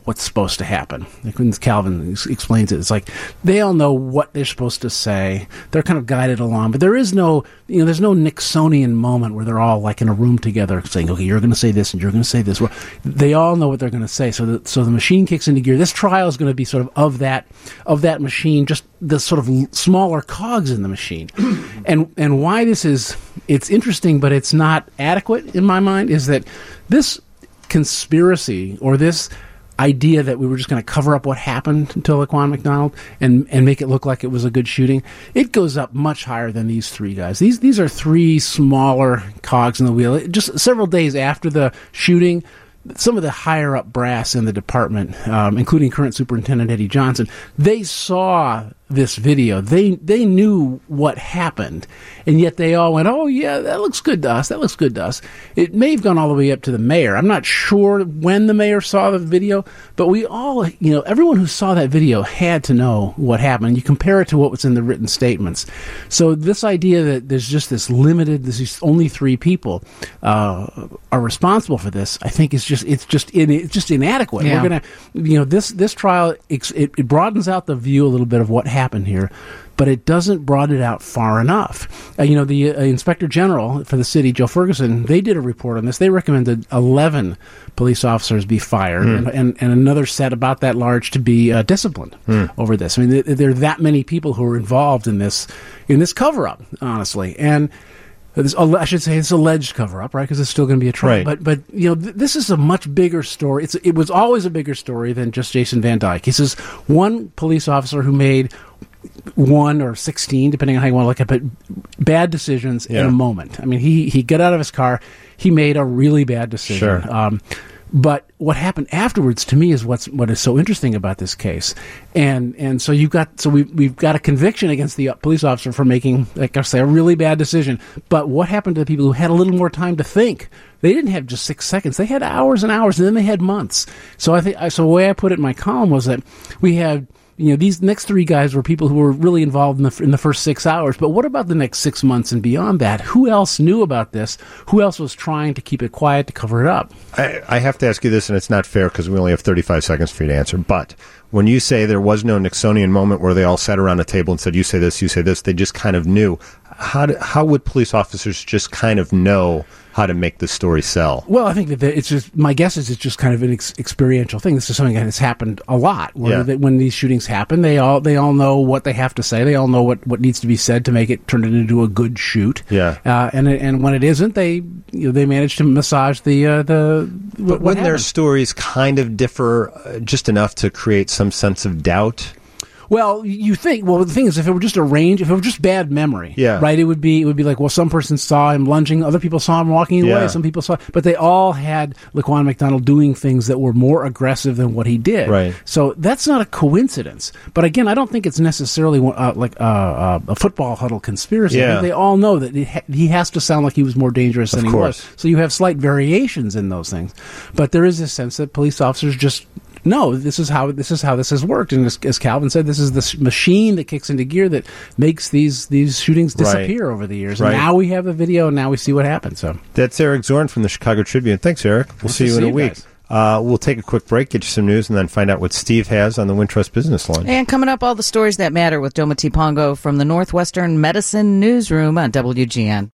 what's supposed to happen. Like when Calvin ex- explains it, it's like they all know what they're supposed to say. They're kind of guided along, but there is no, you know, there's no Nixonian moment where they're all like in a room together saying, okay, you're going to say this and you're going to say this. Well, they all know what they're going to say. So the, so the machine kicks into gear. This trial is going to be sort of of that, of that machine, just the sort of l- smaller cogs in the machine. and, and why this is, it's interesting, but it's not adequate in my mind, is that this conspiracy or this idea that we were just going to cover up what happened to Laquan McDonald and and make it look like it was a good shooting, it goes up much higher than these three guys. These these are three smaller cogs in the wheel. It, just several days after the shooting, some of the higher up brass in the department, um, including current Superintendent Eddie Johnson, they saw this video. They they knew what happened, and yet they all went, oh, yeah, that looks good to us. That looks good to us. It may have gone all the way up to the mayor. I'm not sure when the mayor saw the video, but we all, you know, everyone who saw that video had to know what happened. You compare it to what was in the written statements. So this idea that there's just this limited, this is only three people uh, are responsible for this, I think is just, it's just, in, it's just inadequate. Yeah. We're going to, you know, this, this trial, it, it broadens out the view a little bit of what happened here, but it doesn't broaden it out far enough. Uh, you know, the uh, Inspector General for the city, Joe Ferguson, they did a report on this. They recommended eleven police officers be fired Mm. and, and, and another set about that large to be uh, disciplined Mm. over this. I mean, th- there are that many people who are involved in this in this cover-up, honestly. And this, I should say it's alleged cover-up, right? Because it's still going to be a trial. Right. But, but you know, th- this is a much bigger story. It's it was always a bigger story than just Jason Van Dyke. This is one police officer who made one or sixteen, depending on how you want to look at it, but bad decisions Yeah. in a moment. I mean, he, he got out of his car. He made a really bad decision. Sure. Um, but what happened afterwards, to me, is what's what is so interesting about this case. And and so you've got so we we've got a conviction against the police officer for making, like I say, a really bad decision. But what happened to the people who had a little more time to think? They didn't have just six seconds; they had hours and hours, and then they had months. So I think so. The way I put it in my column was that we had, you know, these next three guys were people who were really involved in the in the first six hours. But what about the next six months and beyond that? Who else knew about this? Who else was trying to keep it quiet to cover it up? I, I have to ask you this, and it's not fair because we only have thirty-five seconds for you to answer. But when you say there was no Nixonian moment where they all sat around a table and said, you say this, you say this, they just kind of knew. How do, how would police officers just kind of know how to make the story sell? Well, I think that the, it's just, my guess is it's just kind of an ex- experiential thing. This is something that has happened a lot. Where Yeah. that when these shootings happen, they all they all know what they have to say. They all know what, what needs to be said to make it turn it into a good shoot. Yeah. Uh, and and when it isn't, they you know, they manage to massage the uh, the. But what wouldn't their happened. stories kind of differ uh, just enough to create some sense of doubt? Well, you think. Well, the thing is, if it were just a range, if it were just bad memory, Yeah. right? It would be. It would be like, well, some person saw him lunging, other people saw him walking away, Yeah. some people saw, but they all had Laquan McDonald doing things that were more aggressive than what he did. Right. So that's not a coincidence. But again, I don't think it's necessarily uh, like uh, uh, a football huddle conspiracy. I Yeah. think they all know that it ha- he has to sound like he was more dangerous Of than he course. was. So you have slight variations in those things, but there is this sense that police officers just. No, this is how this is how this has worked, and as, as Calvin said, this is the s- machine that kicks into gear that makes these these shootings Right. disappear over the years. Right. And now we have the video, and now we see what happens. So That's Eric Zorn from the Chicago Tribune. Thanks, Eric. We'll Nice see to you in see a you week. guys. Uh, we'll take a quick break, get you some news, and then find out what Steve has on the Wintrust Business Line. And coming up, all the stories that matter with Doma T. Pongo from the Northwestern Medicine Newsroom on W G N.